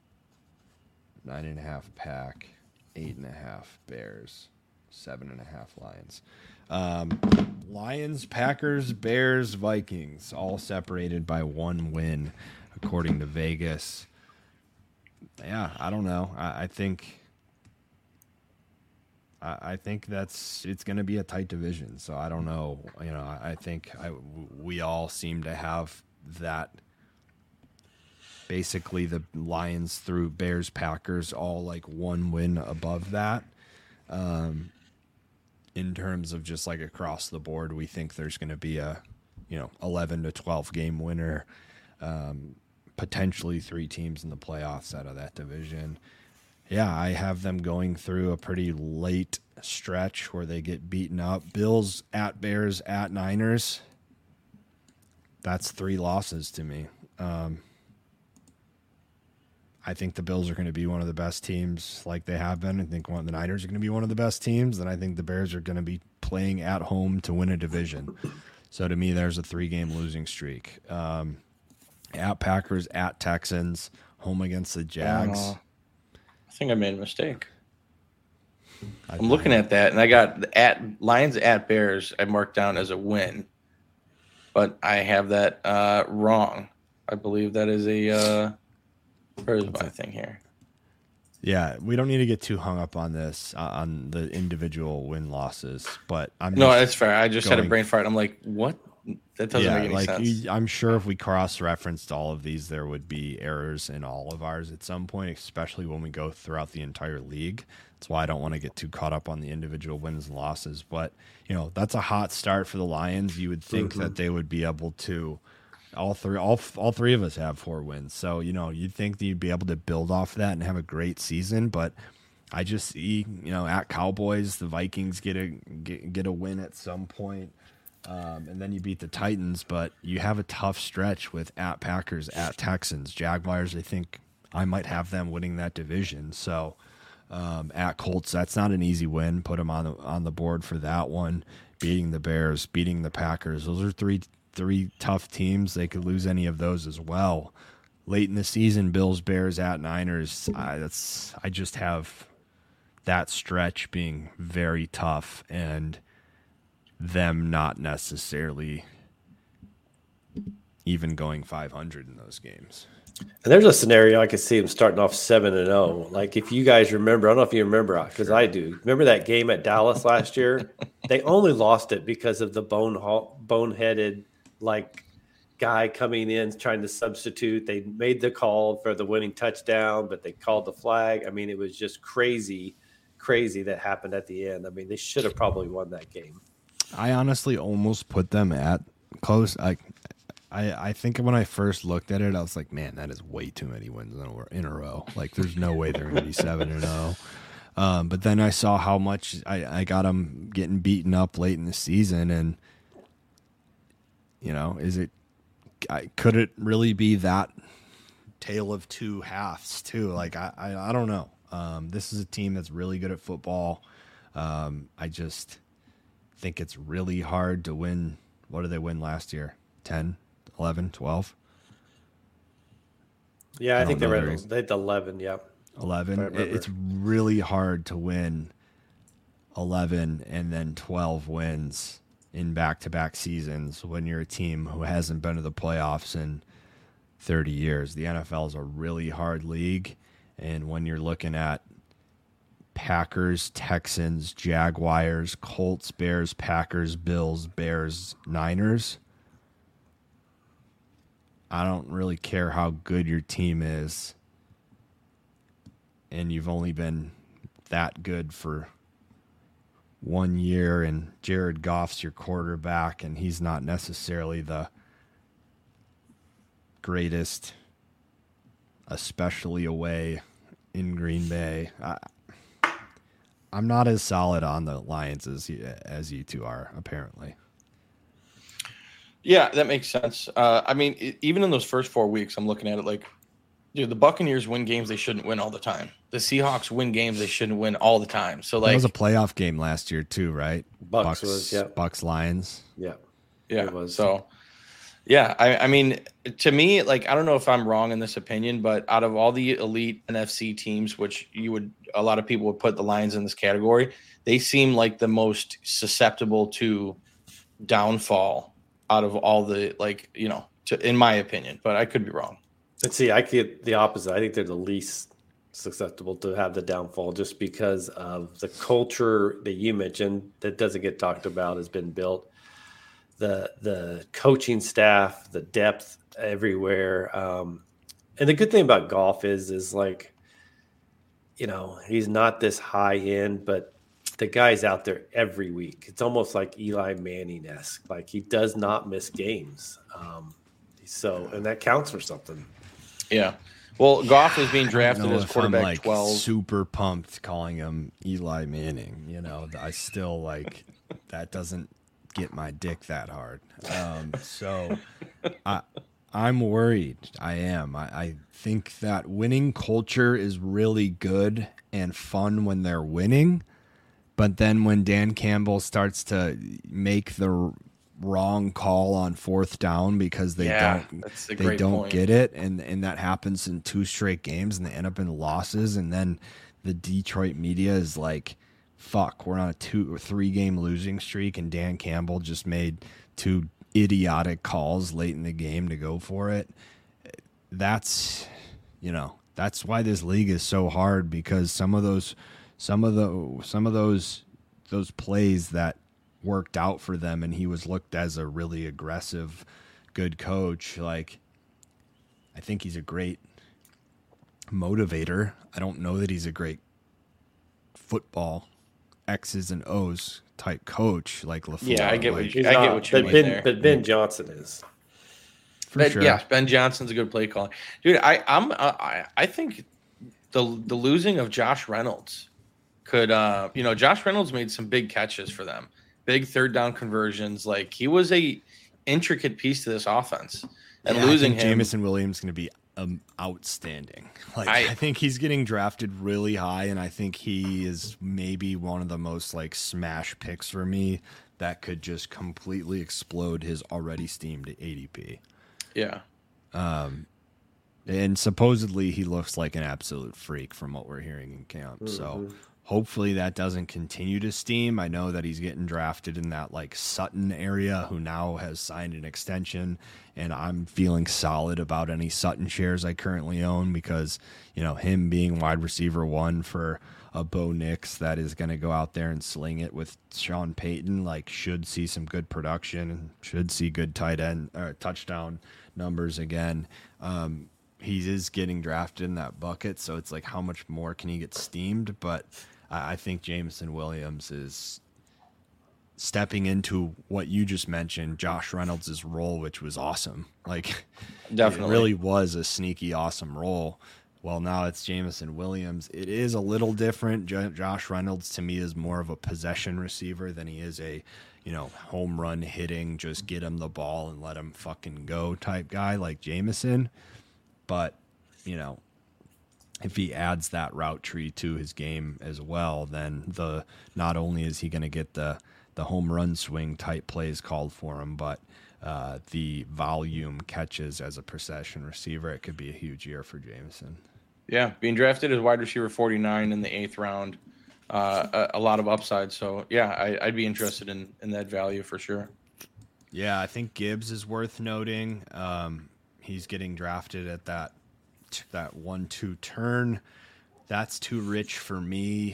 9.5 Pack, 8.5 Bears, 7.5 Lions. Lions, Packers, Bears, Vikings, all separated by 1 win, according to Vegas. Yeah, I don't know. I think it's going to be a tight division. So I don't know. I think we all seem to have that. Basically, the Lions through Bears, Packers, all like 1 win above that. In terms of just like across the board, we think there's going to be a 11 to 12 game winner, potentially 3 teams in the playoffs out of that division. Yeah, I have them going through a pretty late stretch where they get beaten up. Bills at Bears at Niners. That's 3 losses to me. I think the Bills are going to be one of the best teams like they have been. I think the Niners are going to be one of the best teams. And I think the Bears are going to be playing at home to win a division. So to me, there's a 3-game losing streak. At Packers, at Texans, home against the Jags. I think I made a mistake. I'm looking at that, and I got Lions at Bears I marked down as a win. But I have that wrong. I believe that is where's my thing here? Yeah, we don't need to get too hung up on this, on the individual win-losses, but that's fair. I just had a brain fart. I'm like, what? That doesn't make any sense. I'm sure if we cross-referenced all of these, there would be errors in all of ours at some point, especially when we go throughout the entire league. That's why I don't want to get too caught up on the individual wins and losses. But, that's a hot start for the Lions. You would think that they would be able to all three of us have 4 wins. So, you'd think that you'd be able to build off that and have a great season. But I just see, at Cowboys, the Vikings get a win at some point. And then you beat the Titans, but you have a tough stretch with at Packers, at Texans, Jaguars. I think I might have them winning that division. So at Colts. That's not an easy win. Put them on the board for that one. Beating the Bears, beating the Packers. Those are three tough teams. They could lose any of those as well. Late in the season, Bills, Bears, at Niners. I just have that stretch being very tough, and them not necessarily even going 500 in those games. And there's a scenario I could see them starting off 7-0. Like if you guys remember, I don't know if you remember, because I do. Remember that game at Dallas last year? They only lost it because of the boneheaded guy coming in trying to substitute. They made the call for the winning touchdown, but they called the flag. I mean, it was just crazy that happened at the end. I mean, they should have probably won that game. I honestly almost put them at close. I think when I first looked at it, I was like, man, that is way too many wins in a row. Like, there's no way they're going to be 7-0. But then I saw how much I got them getting beaten up late in the season, and could it really be that tale of two halves too? Like, I don't know. This is a team that's really good at football. I just think it's really hard to win. What did they win last year? 10, 11, 12? Yeah, I think they had 11, yeah. 11. It's really hard to win 11 and then 12 wins in back-to-back seasons when you're a team who hasn't been to the playoffs in 30 years. The NFL is a really hard league, and when you're looking at Packers, Texans, Jaguars, Colts, Bears, Packers, Bills, Bears, Niners, I don't really care how good your team is, and you've only been that good for 1 year, and Jared Goff's your quarterback, and he's not necessarily the greatest, especially away in Green Bay. I'm not as solid on the Lions as you two are, apparently. Yeah, that makes sense. I mean, even in those first 4 weeks, I'm looking at it like, dude, the Buccaneers win games they shouldn't win all the time. The Seahawks win games they shouldn't win all the time. So like, that was a playoff game last year too, right? Bucks was, yeah. Bucks Lions. Yeah. Yeah. It was. So yeah, I mean, to me, like, I don't know if I'm wrong in this opinion, but out of all the elite NFC teams, which a lot of people would put the Lions in this category, they seem like the most susceptible to downfall out of all the, in my opinion, but I could be wrong. Let's see, I get the opposite. I think they're the least susceptible to have the downfall just because of the culture that you mentioned that doesn't get talked about has been built. The coaching staff, the depth everywhere. And the good thing about Goff is like, he's not this high end, but the guy's out there every week. It's almost like Eli Manning-esque. Like, he does not miss games. And that counts for something. Yeah. Well, Goff is being drafted as quarterback I'm 12. Super pumped calling him Eli Manning. I still that doesn't get my dick that hard. So I'm worried. I am. I think that winning culture is really good and fun when they're winning. But then when Dan Campbell starts to make the wrong call on fourth down because they don't get it, and that happens in 2 straight games, and they end up in losses, and then the Detroit media is like, fuck, we're on a 2 or 3 game losing streak, and Dan Campbell just made 2 idiotic calls late in the game to go for it. That's why this league is so hard, because some of those plays that worked out for them, and he was looked as a really aggressive, good coach. Like, I think he's a great motivator. I don't know that he's a great football X's and O's type coach like LaFleur. Yeah, I get what you mean there. But Ben Johnson is. Sure. Yeah, Ben Johnson's a good play caller, dude. I think the losing of Josh Reynolds could, Josh Reynolds made some big catches for them. Big third down conversions. Like, he was a intricate piece to this offense, and losing him, Jameson Williams is going to be outstanding. Like I think he's getting drafted really high, and I think he is maybe one of the most like smash picks for me that could just completely explode his already steamed ADP. Yeah. And supposedly he looks like an absolute freak from what we're hearing in camp. So hopefully that doesn't continue to steam. I know that he's getting drafted in that like Sutton area, who now has signed an extension, and I'm feeling solid about any Sutton shares I currently own because, you know, him being wide receiver 1 for a Bo Nix that is going to go out there and sling it with Sean Payton, like should see some good production and should see good tight end or touchdown numbers again. He is getting drafted in that bucket, so it's like how much more can he get steamed? But I think Jameson Williams is stepping into what you just mentioned, Josh Reynolds' role, which was awesome. Like, definitely, it really was a sneaky, awesome role. Well, now it's Jameson Williams. It is a little different. Josh Reynolds, to me, is more of a possession receiver than he is a, you know, home run hitting, just get him the ball and let him fucking go type guy like Jameson. But, you know, if he adds that route tree to his game as well, then not only is he going to get the home run swing type plays called for him, but the volume catches as a possession receiver, it could be a huge year for Jameson. Yeah, being drafted as wide receiver 49 in the 8th round, a lot of upside. So, yeah, I'd be interested in that value for sure. Yeah, I think Gibbs is worth noting. He's getting drafted at that 1-2 turn. That's too rich for me.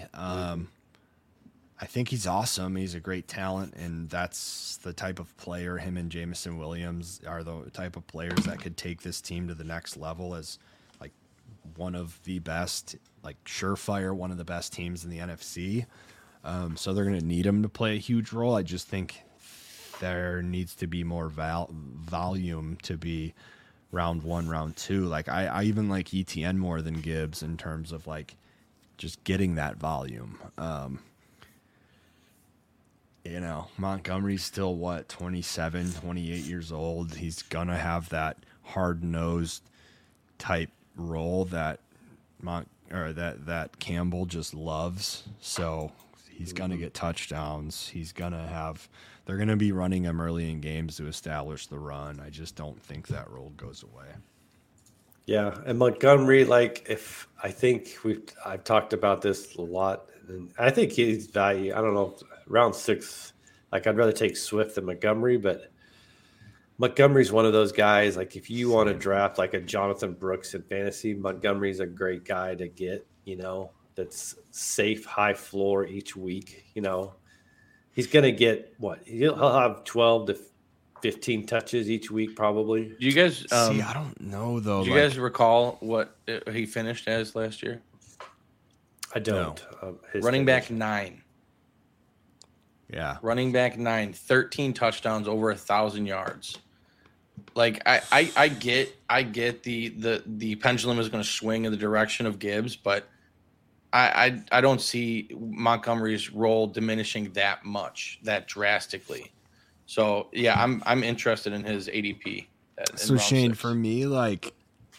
I think he's awesome. He's a great talent, and that's the type of player him and Jameson Williams are the type of players that could take this team to the next level as like one of the best, like surefire, one of the best teams in the NFC. So they're going to need him to play a huge role. I just think there needs to be more volume to be round 1, round 2. Like I even like ETN more than Gibbs in terms of like just getting that volume. You know, Montgomery's still 27, 28 years old. He's gonna have that hard-nosed type role that that Campbell just loves. So he's gonna get touchdowns. They're gonna be running him early in games to establish the run. I just don't think that role goes away. Yeah, and Montgomery, like I've talked about this a lot, and I think his value. I don't know, round 6. Like I'd rather take Swift than Montgomery, but Montgomery's one of those guys. Like if you want to draft like a Jonathan Brooks in fantasy, Montgomery's a great guy to get. You know, that's safe, high floor each week. You know, he's gonna get he'll have 12 to 15 touches each week, probably. Do you guys see? I don't know though. Do you guys recall what he finished as last year? I don't. No. Running back 9. Yeah, running back 9, 13 touchdowns, over 1,000 yards. Like I get the pendulum is going to swing in the direction of Gibbs, but I don't see Montgomery's role diminishing that much, that drastically. So yeah, I'm interested in his ADP. So Shane, 6. For me, like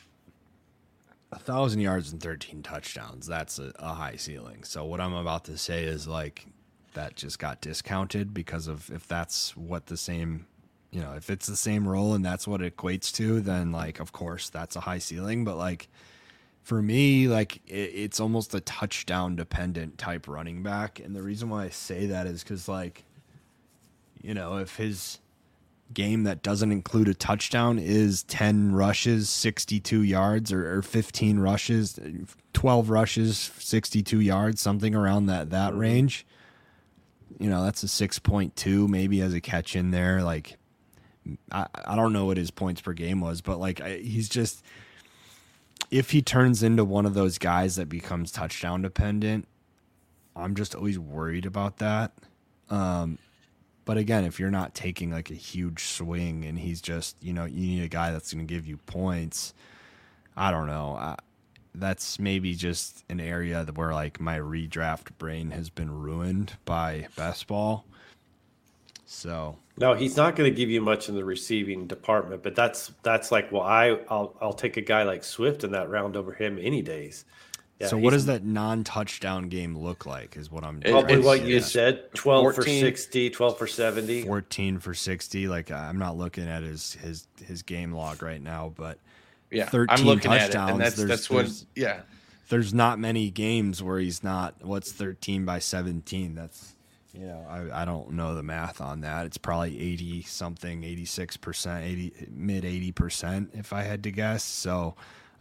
1,000 yards and 13 touchdowns, that's a high ceiling. So what I'm about to say is like that just got discounted because of if that's what the same, you know, if it's the same role and that's what it equates to, then like of course that's a high ceiling. But like for me, like it's almost a touchdown dependent type running back, and the reason why I say that is because like, you know, if his game that doesn't include a touchdown is 10 rushes, 62 yards, or 15 rushes, 12 rushes, 62 yards, something around that range, you know, that's a 6.2 maybe as a catch in there. Like, I don't know what his points per game was, but like he's just, if he turns into one of those guys that becomes touchdown dependent, I'm just always worried about that. But again, if you're not taking like a huge swing and he's just, you know, you need a guy that's going to give you points, I don't know. That's maybe just an area where like my redraft brain has been ruined by best ball. So No, he's not going to give you much in the receiving department, but that's like, well, I'll take a guy like Swift in that round over him any days. Yeah, so what does that non-touchdown game look like is what I'm probably what you it's said, 12 for 14. 60, 12 for 70. 14 for 60. Like I'm not looking at his game log right now, but Yeah, 13 I'm looking touchdowns. at it, and that's what. Yeah, there's not many games where he's not. What's 13 by 17? That's, you know, I don't know the math on that. It's probably 80 something, 86%, 80 mid 80% if I had to guess. So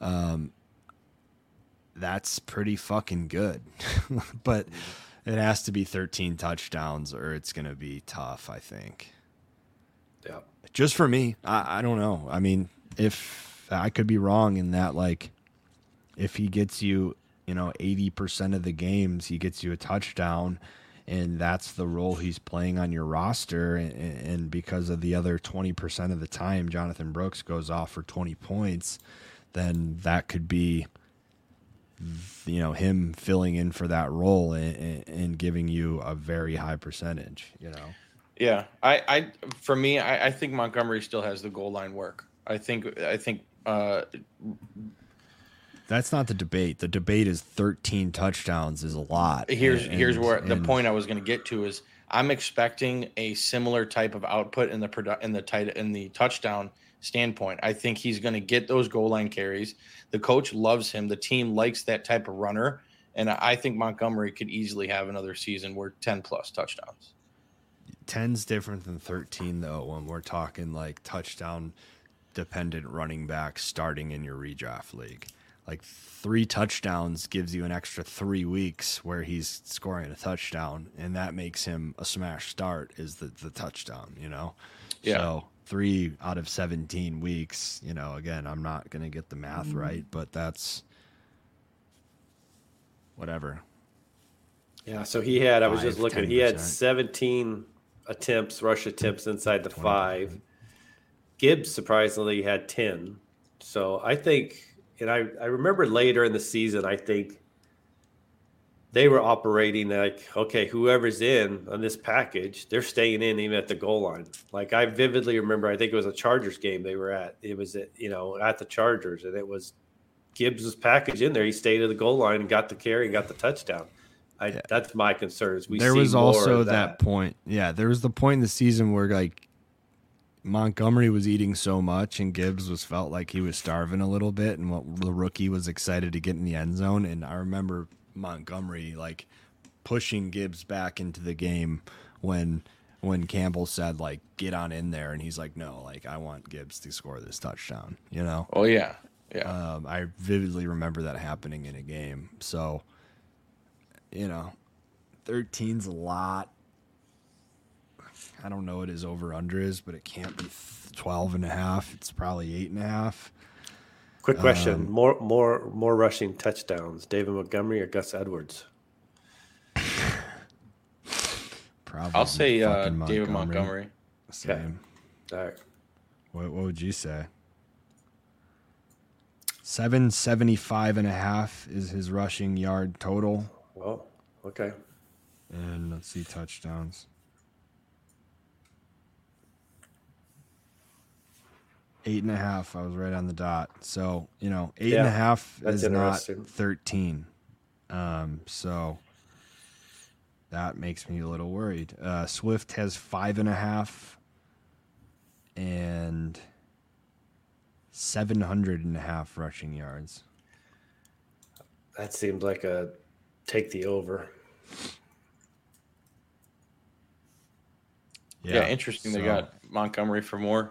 that's pretty fucking good. But it has to be 13 touchdowns or it's going to be tough, I think. Yeah. Just for me, I don't know. I mean, if I could be wrong in that, like, if he gets you, 80% of the games, he gets you a touchdown, and that's the role he's playing on your roster, and because of the other 20% of the time, Jonathan Brooks goes off for 20 points, then that could be, him filling in for that role and giving you a very high percentage, Yeah, I think Montgomery still has the goal line work. I think that's not the debate. The debate is 13 touchdowns is a lot. Here's where the point I was going to get to is I'm expecting a similar type of output in the touchdown standpoint. I think he's going to get those goal line carries. The coach loves him. The team likes that type of runner, and I think Montgomery could easily have another season where 10 plus touchdowns. 10's different than 13 though when we're talking like touchdown dependent running back starting in your redraft league. Like 3 touchdowns gives you an extra 3 weeks where he's scoring a touchdown, and that makes him a smash start is the touchdown, Yeah. So 3 out of 17 weeks, again, I'm not going to get the math right, but that's whatever. Yeah, so he had, I was just 5, looking, he had 10%. 17 rush attempts inside the 5. Gibbs surprisingly had 10. So I think, and I remember later in the season, I think they were operating like, okay, whoever's in on this package, they're staying in even at the goal line. Like I vividly remember, I think it was a Chargers game they were at. It was at the Chargers, and it was Gibbs' package in there. He stayed at the goal line and got the carry and got the touchdown. That's my concern. There was also that point. Yeah, there was the point in the season where like Montgomery was eating so much and Gibbs felt like he was starving a little bit, and what the rookie was excited to get in the end zone. And I remember Montgomery like pushing Gibbs back into the game when Campbell said like get on in there, and he's like, no, like I want Gibbs to score this touchdown. Oh yeah. I vividly remember that happening in a game. So 13's a lot. I don't know what his over-under is, but it can't be 12.5. It's probably 8.5. Quick question: more rushing touchdowns, David Montgomery or Gus Edwards? Probably. I'll say fucking David Montgomery. Same. All right. What would you say? 775.5 is his rushing yard total. Oh, okay. And let's see touchdowns. 8.5. I was right on the dot. So 8.5 is not 13. So that makes me a little worried. Swift has 5.5 and 700.5 rushing yards. That seems like a take the over. Yeah, interesting. They got Montgomery for more.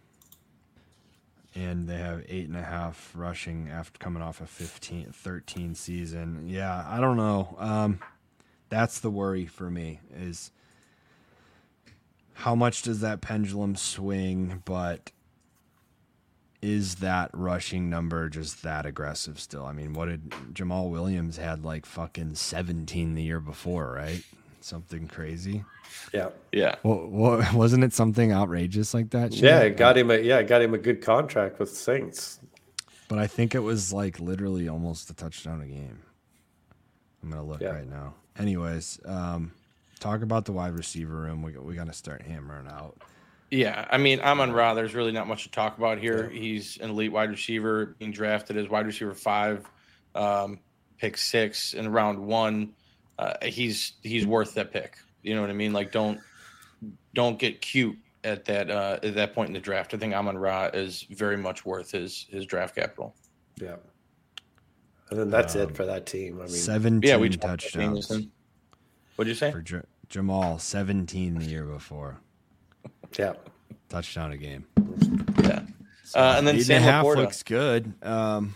And they have 8.5 rushing after coming off a 13 season. Yeah, I don't know. That's the worry for me is how much does that pendulum swing, but is that rushing number just that aggressive still? I mean, what did Jamal Williams had like fucking 17 the year before, right? Something crazy. Yeah. Well, wasn't it something outrageous like that? Yeah, it got him a good contract with Saints. But I think it was like literally almost a touchdown a game. I'm gonna look right now. Anyways, talk about the wide receiver room. We got to start hammering out. Yeah, I mean, Amon-Ra, there's really not much to talk about here. Yeah. He's an elite wide receiver, being drafted as wide receiver 5, pick 6 in round 1. He's worth that pick. You know what I mean? Like, don't get cute at that point in the draft. I think Amon-Ra is very much worth his draft capital. Yeah, and then that's it for that team. I mean, 17 touchdowns. What'd you say? For Jamal, 17 the year before. Yeah, touchdown a game. Yeah, so, and then Sam Laporta looks good. 8.5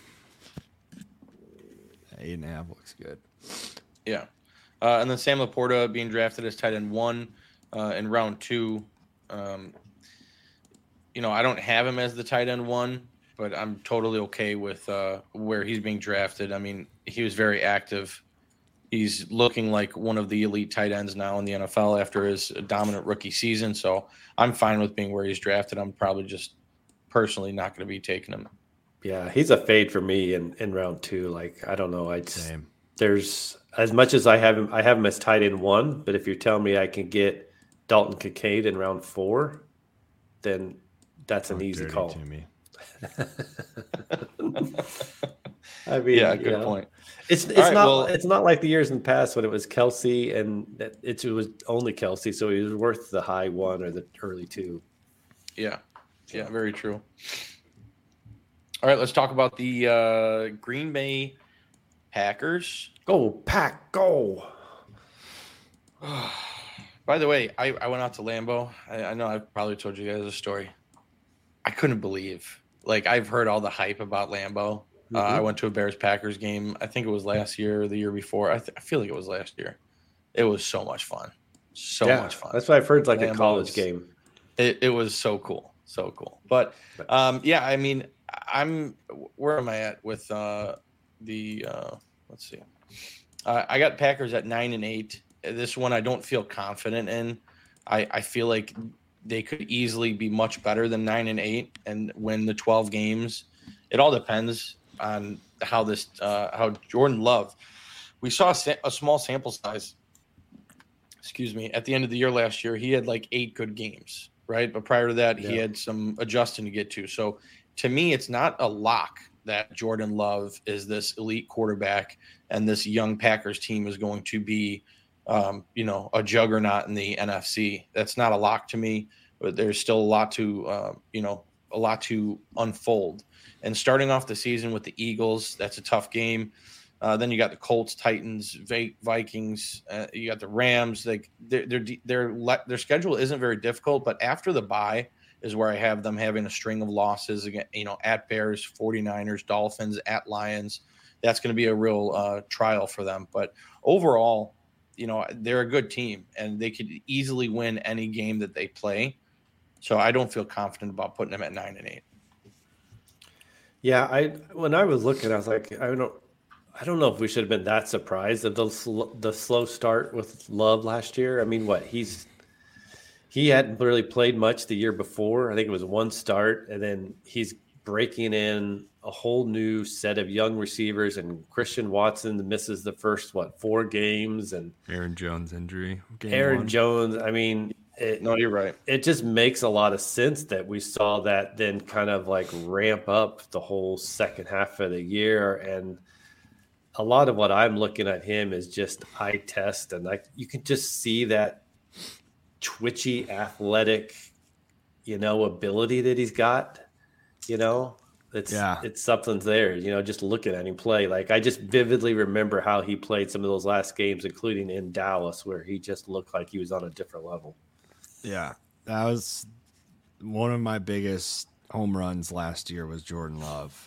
looks good. Yeah, and then Sam Laporta being drafted as tight end 1 in round 2. I don't have him as the tight end 1, but I'm totally okay with where he's being drafted. I mean, he was very active. He's looking like one of the elite tight ends now in the NFL after his dominant rookie season. So I'm fine with being where he's drafted. I'm probably just personally not going to be taking him. Yeah, he's a fade for me in round 2. Like, I don't know. Same. There's as much as I have him as tight end 1, but if you're telling me I can get Dalton Kincaid in round 4, then that's an easy call. To me. I mean, yeah, good point. It's not like the years in the past when it was Kelsey and it was only Kelsey, so he was worth the high 1 or the early 2. Yeah, very true. All right, let's talk about the Green Bay Packers. Go Pack, go! By the way, I went out to Lambeau. I know I've probably told you guys a story. I couldn't believe. Like, I've heard all the hype about Lambeau. I went to a Bears-Packers game. I think it was last year or the year before. I feel like it was last year. It was so much fun. Much fun. That's what I've heard, like Lambeau, a college game. It was so cool. So cool. But, yeah, I mean, where am I at with let's see. I got Packers at 9-8. This one I don't feel confident in. I feel like they could easily be much better than 9-8 and win the 12 games. It all depends on how Jordan Love. We saw a small sample size. Excuse me. At the end of the year last year, he had like 8 good games, right? But prior to that, he had some adjusting to get to. So to me, it's not a lock that Jordan Love is this elite quarterback and this young Packers team is going to be, a juggernaut in the NFC. That's not a lock to me, but there's still a lot to unfold. And starting off the season with the Eagles, that's a tough game. Then you got the Colts, Titans, Vikings. You got the Rams. Like their schedule isn't very difficult, but after the bye is where I have them having a string of losses again. At Bears, 49ers, Dolphins, at Lions. That's going to be a real trial for them. But overall, they're a good team and they could easily win any game that they play. So I don't feel confident about putting them at 9-8. Yeah, when I was looking, I was like, I don't know if we should have been that surprised at the slow start with Love last year. I mean, he hadn't really played much the year before. I think it was 1 start, and then he's breaking in a whole new set of young receivers, and Christian Watson misses the first 4 games, and Aaron Jones injury. Aaron Jones. I mean. No, you're right. It just makes a lot of sense that we saw that then kind of like ramp up the whole second half of the year. And a lot of what I'm looking at him is just eye test. And you can just see that twitchy, athletic, ability that he's got, it's something's there, just looking at him play. Like, I just vividly remember how he played some of those last games, including in Dallas, where he just looked like he was on a different level. Yeah, that was one of my biggest home runs last year was Jordan Love.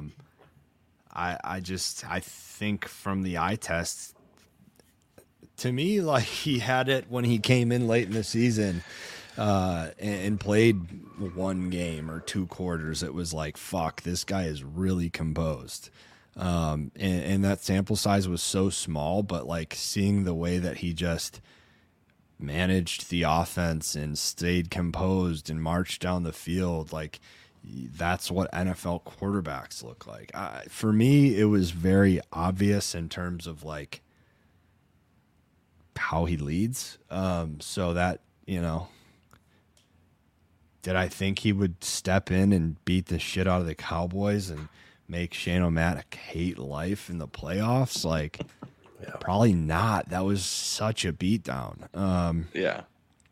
I think from the eye test, to me, like he had it when he came in late in the season and played 1 game or 2 quarters. It was like, fuck, this guy is really composed. And that sample size was so small, but like seeing the way that he just managed the offense and stayed composed and marched down the field, like that's what NFL quarterbacks look like. For me, it was very obvious in terms of like how he leads. So that, did I think he would step in and beat the shit out of the Cowboys and make Shane O'Mac hate life in the playoffs? Like, probably not. That was such a beatdown. Yeah.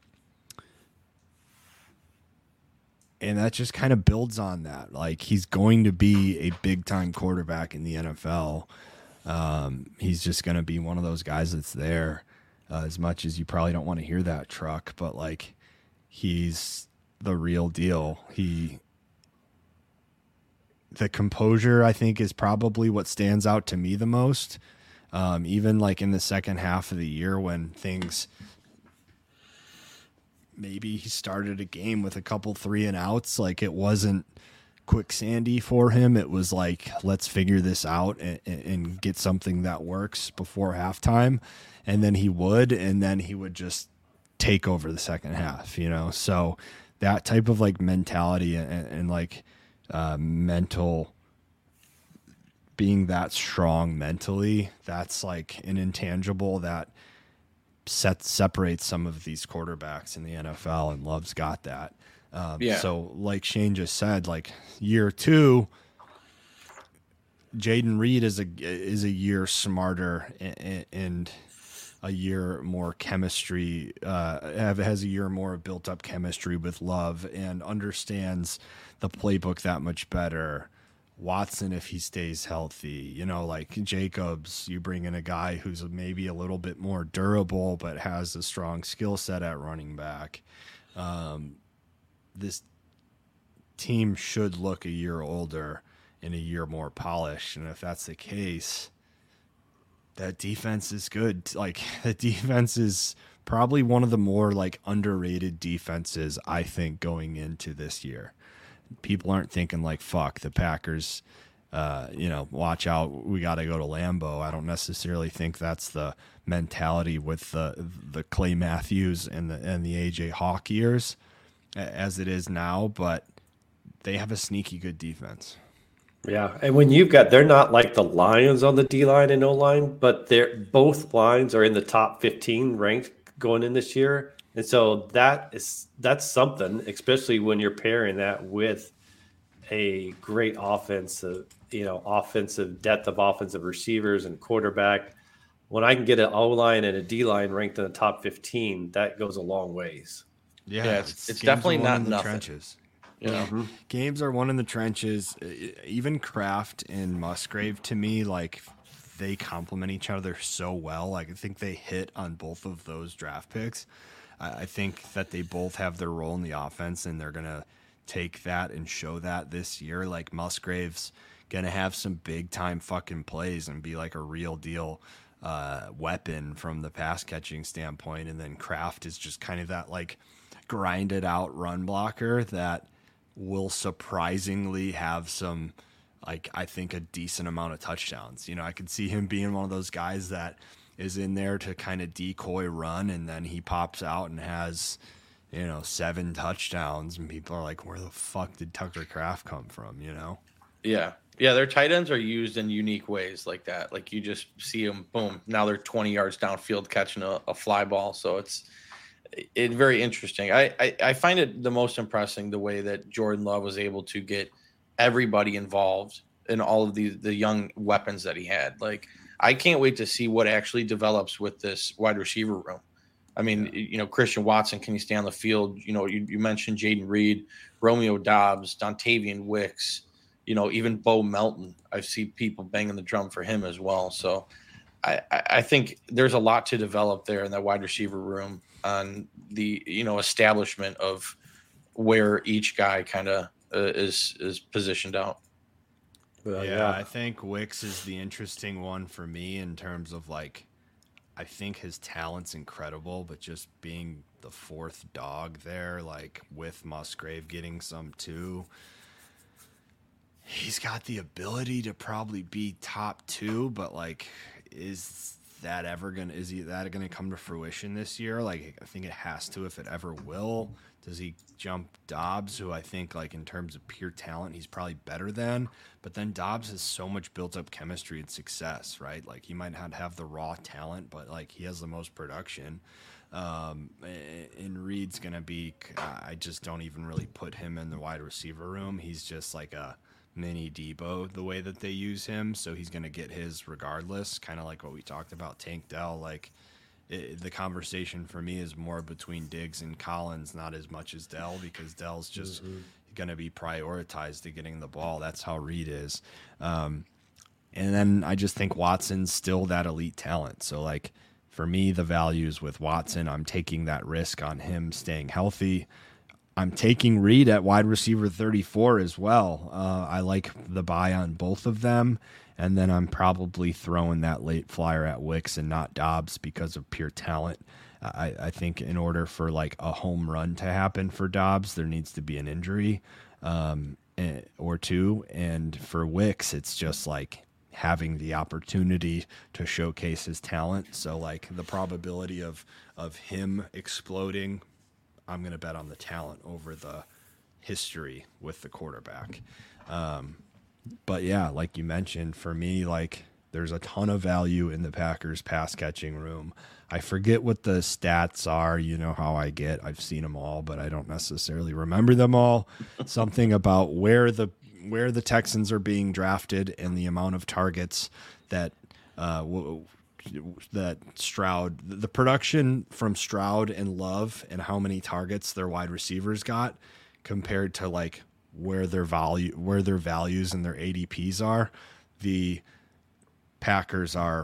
And that just kind of builds on that. Like, he's going to be a big-time quarterback in the NFL. He's just going to be one of those guys that's there. As much as you probably don't want to hear that, Truck, but, like, he's the real deal. The composure, I think, is probably what stands out to me the most. Even, like, in the second half of the year when things... Maybe he started a game with a couple 3-and-outs. Like, it wasn't quicksandy for him. It was like, let's figure this out and get something that works before halftime. And then he would just take over the second half, So that type of like mentality and like mental, being that strong mentally, that's like an intangible that separates some of these quarterbacks in the NFL, and Love's got that. So like Shane just said, like year 2, Jaden Reed is a year smarter and a year more chemistry, has a year more built up chemistry with Love and understands the playbook that much better. Watson, if he stays healthy, like Jacobs, you bring in a guy who's maybe a little bit more durable, but has a strong skill set at running back. This team should look a year older and a year more polished. And if that's the case, that defense is good. Like, the defense is probably one of the more like underrated defenses, I think, going into this year. People aren't thinking like, fuck, the Packers, watch out, we got to go to Lambeau. I don't necessarily think that's the mentality with the Clay Matthews and the AJ Hawk years as it is now, but they have a sneaky good defense. Yeah, and when they're not like the Lions on the D line and O line, but both lines are in the top 15 ranked going in this year. And so that's something, especially when you're pairing that with a great offensive depth of offensive receivers and quarterback. When I can get an O-line and a D-line ranked in the top 15, that goes a long ways. Yeah, it's definitely not in the nothing. Trenches. Mm-hmm. Games are won in the trenches. Even Kraft and Musgrave, to me, like, they complement each other so well. Like, I think they hit on both of those draft picks. I think that they both have their role in the offense, and they're going to take that and show that this year. Like, Musgrave's going to have some big-time fucking plays and be like a real deal weapon from the pass-catching standpoint. And then Kraft is just kind of that, like, grinded-out run blocker that will surprisingly have some, like, I think a decent amount of touchdowns. I could see him being one of those guys that is in there to kind of decoy run, and then he pops out and has, 7 touchdowns, and people are like, where the fuck did Tucker Kraft come from, Yeah. Yeah, their tight ends are used in unique ways like that. Like, you just see them, boom, now they're 20 yards downfield catching a fly ball. So it's very interesting. I find it the most impressive the way that Jordan Love was able to get everybody involved in all of the young weapons that he had. Like, I can't wait to see what actually develops with this wide receiver room. I mean, Christian Watson, can he stay on the field? You mentioned Jaden Reed, Romeo Doubs, Dontavian Wicks, even Bo Melton. I've seen people banging the drum for him as well. So I think there's a lot to develop there in that wide receiver room on the, establishment of where each guy kind of is positioned out. Yeah, I think Wicks is the interesting one for me in terms of, like, I think his talent's incredible, but just being the fourth dog there, like, with Musgrave getting some too, he's got the ability to probably be top 2, but, like, is that gonna come to fruition this year? Like, I think it has to, if it ever will. Does he jump Dobbs, who I think, like, in terms of pure talent, he's probably better than? But then Dobbs has so much built up chemistry and success, right? Like, he might not have the raw talent, but, like, he has the most production. And Reed's going to be, I just don't even really put him in the wide receiver room. He's just like a mini Debo the way that they use him. So he's going to get his regardless, kind of like what we talked about Tank Dell. Like, the conversation for me is more between Diggs and Collins, not as much as Dell, because Dell's just going to be prioritized to getting the ball. That's how Reed is. And then I just think Watson's still that elite talent. So, like, for me, the values with Watson, I'm taking that risk on him staying healthy. I'm taking Reed at wide receiver 34 as well. I like the buy on both of them. And then I'm probably throwing that late flyer at Wicks and not Dobbs because of pure talent. I think in order for like a home run to happen for Dobbs, there needs to be an injury or two. And for Wicks, it's just like having the opportunity to showcase his talent. So like the probability of him exploding, I'm going to bet on the talent over the history with the quarterback. But yeah, like you mentioned, for me, like there's a ton of value in the Packers pass catching room. I forget what the stats are. You know how I get. I've seen them all, but I don't necessarily remember them all. Something about where the Texans are being drafted and the amount of targets that that Stroud, the production from Stroud and Love and how many targets their wide receivers got compared to like where their values and their ADPs are. The Packers are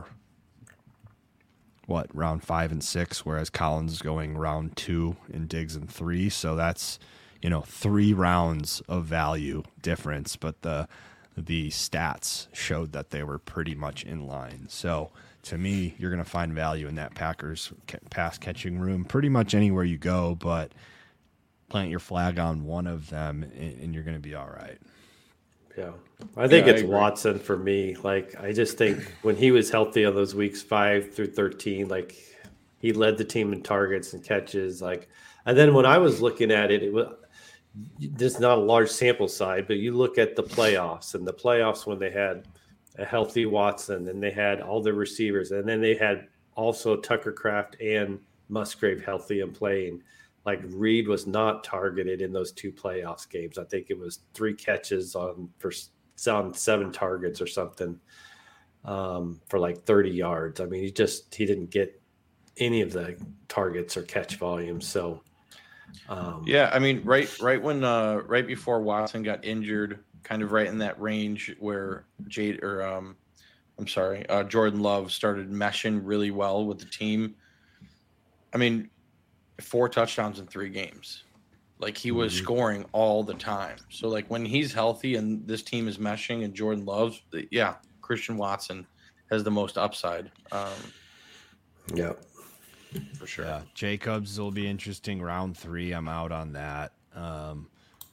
round 5 and 6, whereas Collins is going round 2 and Diggs in 3. So that's, 3 rounds of value difference, but the stats showed that they were pretty much in line. So to me, you're going to find value in that Packers pass catching room pretty much anywhere you go, but plant your flag on one of them and you're going to be all right. Yeah. I think it's Watson for me. Like, I just think when he was healthy on those weeks 5 through 13, like he led the team in targets and catches. Like, and then when I was looking at it, it was just not a large sample size, but you look at the playoffs when they had a healthy Watson and they had all the receivers, and then they had also Tucker Kraft and Musgrave healthy and playing. Like, Reed was not targeted in those 2 playoffs games. I think it was 3 catches on 7 targets or something for like 30 yards. I mean, he didn't get any of the targets or catch volume. So, yeah, I mean, right before Watson got injured, kind of right in that range where Jordan Love started meshing really well with the team. I mean, 4 touchdowns in 3 games. Like, he was scoring all the time. So, like, when he's healthy and this team is meshing and Jordan loves, Christian Watson has the most upside. Yeah, for sure. Yeah, Jacobs will be interesting. Round 3, I'm out on that. I'm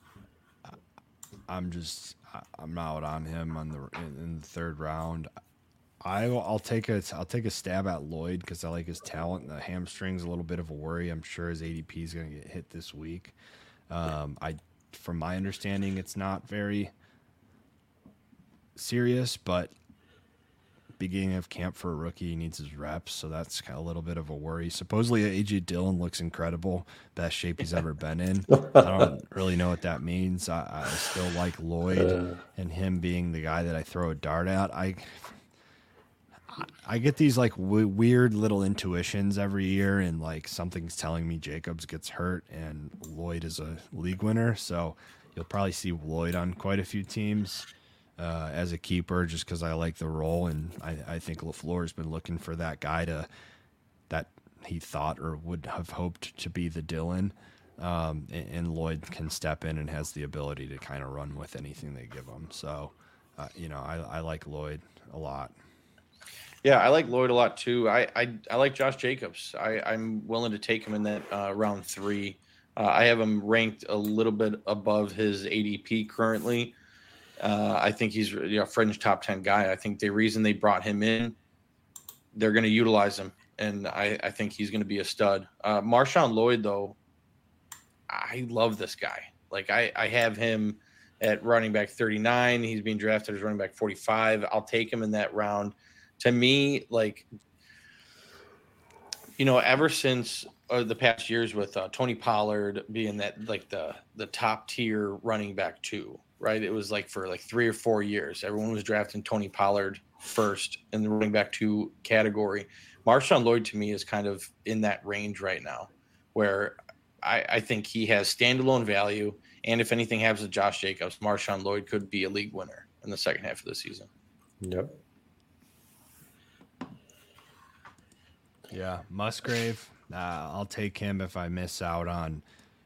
out on him in the 3rd round. I'll take a stab at Lloyd because I like his talent. The hamstring's a little bit of a worry. I'm sure his ADP is going to get hit this week. From my understanding, it's not very serious, but beginning of camp for a rookie, he needs his reps, so that's kind of a little bit of a worry. Supposedly, A.J. Dillon looks incredible, best shape he's ever been in. I don't really know what that means. I still like Lloyd and him being the guy that I throw a dart at. I get these like weird little intuitions every year, and like something's telling me Jacobs gets hurt and Lloyd is a league winner. So you'll probably see Lloyd on quite a few teams as a keeper, just because I like the role, and I think LaFleur's been looking for that guy that he thought or would have hoped to be the Dillon, and Lloyd can step in and has the ability to kind of run with anything they give him. So I like Lloyd a lot. Yeah, I like Lloyd a lot too. I like Josh Jacobs. I'm willing to take him in that round 3. I have him ranked a little bit above his ADP currently. I think he's a fringe top 10 guy. I think the reason they brought him in, they're going to utilize him, and I think he's going to be a stud. Marshawn Lloyd, though, I love this guy. Like I have him at running back 39. He's being drafted as running back 45. I'll take him in that round. To me, like, ever since the past years with Tony Pollard being that like the top tier running back 2, right? It was like for like 3 or 4 years, everyone was drafting Tony Pollard first in the running back 2 category. Marshawn Lloyd to me is kind of in that range right now, where I think he has standalone value. And if anything happens to Josh Jacobs, Marshawn Lloyd could be a league winner in the second half of the season. Yep. Yeah, Musgrave. I'll take him if I miss out on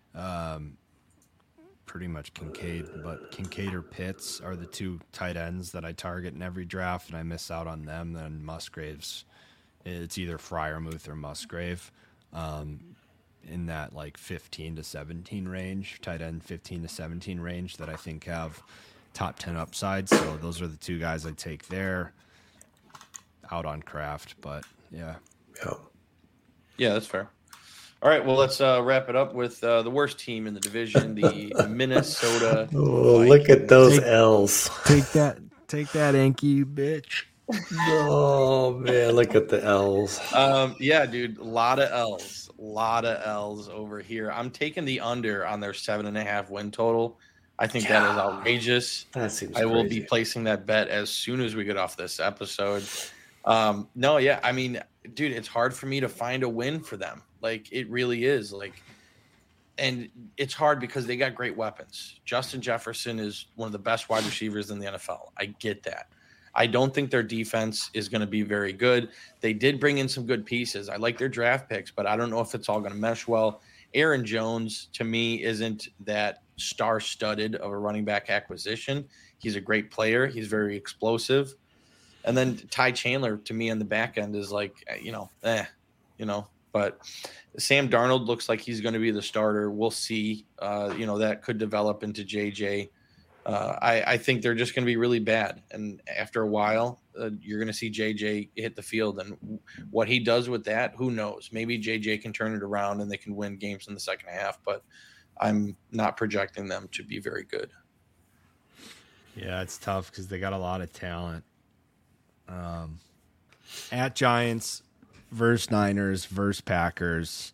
pretty much Kincaid. But Kincaid or Pitts are the 2 tight ends that I target in every draft, and I miss out on them. Then Musgrave's, it's either Freiermuth or Musgrave. In that like 15 to 17 range, tight end 15 to 17 range that I think have top 10 upside. So those are the 2 guys I take there. Out on Kraft, but yeah. Yeah, that's fair. All right, well, let's wrap it up with the worst team in the division, the Minnesota. Look at those L's. Take that, Anky, bitch. Oh man, look at the L's. Yeah, dude, a lot of L's over here. I'm taking the under on their 7.5 win total. I think that is outrageous. That seems I will crazy. be placing that bet as soon as we get off this episode. No, yeah, I mean, dude, it's hard for me to find a win for them. Like, it really is. Like, and it's hard because they got great weapons. Justin Jefferson is one of the best wide receivers in the NFL. I get that. I don't think their defense is going to be very good. They did bring in some good pieces. I like their draft picks, but I don't know if it's all going to mesh well. Aaron Jones, to me, isn't that star-studded of a running back acquisition. He's a great player. He's very explosive. And then Ty Chandler, to me, on the back end is like, But Sam Darnold looks like he's going to be the starter. We'll see. That could develop into JJ. I think they're just going to be really bad. And after a while, you're going to see JJ hit the field. And what he does with that, who knows? Maybe JJ can turn it around and they can win games in the second half. But I'm not projecting them to be very good. Yeah, it's tough because they got a lot of talent. At Giants versus Niners versus Packers,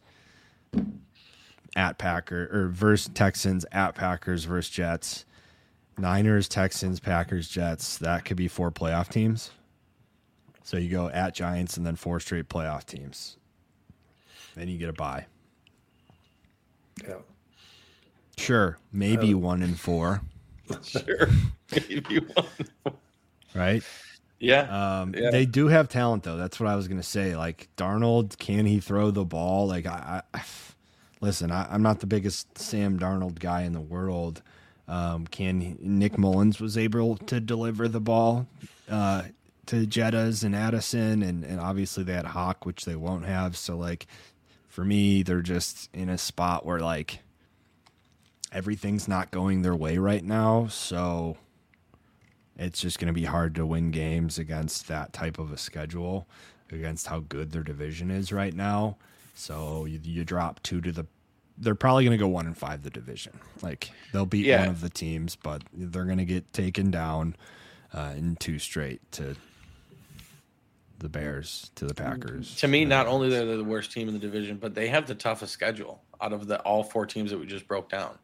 at Packer or versus Texans, at Packers versus Jets. Niners, Texans, Packers, Jets. That could be 4 playoff teams. So you go at Giants and then 4 straight playoff teams. Then you get a bye. Yeah. Sure, maybe 1-4. Sure. Maybe 1. Right? Yeah. They do have talent, though. That's what I was going to say. Like, Darnold, can he throw the ball? Like, listen, I'm not the biggest Sam Darnold guy in the world. Nick Mullins was able to deliver the ball to Jettas and Addison, and obviously they had Hawk, which they won't have. So, like, for me, they're just in a spot where, like, everything's not going their way right now. So it's just going to be hard to win games against that type of a schedule, against how good their division is right now. So you drop 2 to the. They're probably going to go 1-5 the division. Like, they'll beat one of the teams, but they're going to get taken down in 2 straight to the Bears, to the Packers. To me, not only are they the worst team in the division, but they have the toughest schedule out of all 4 teams that we just broke down.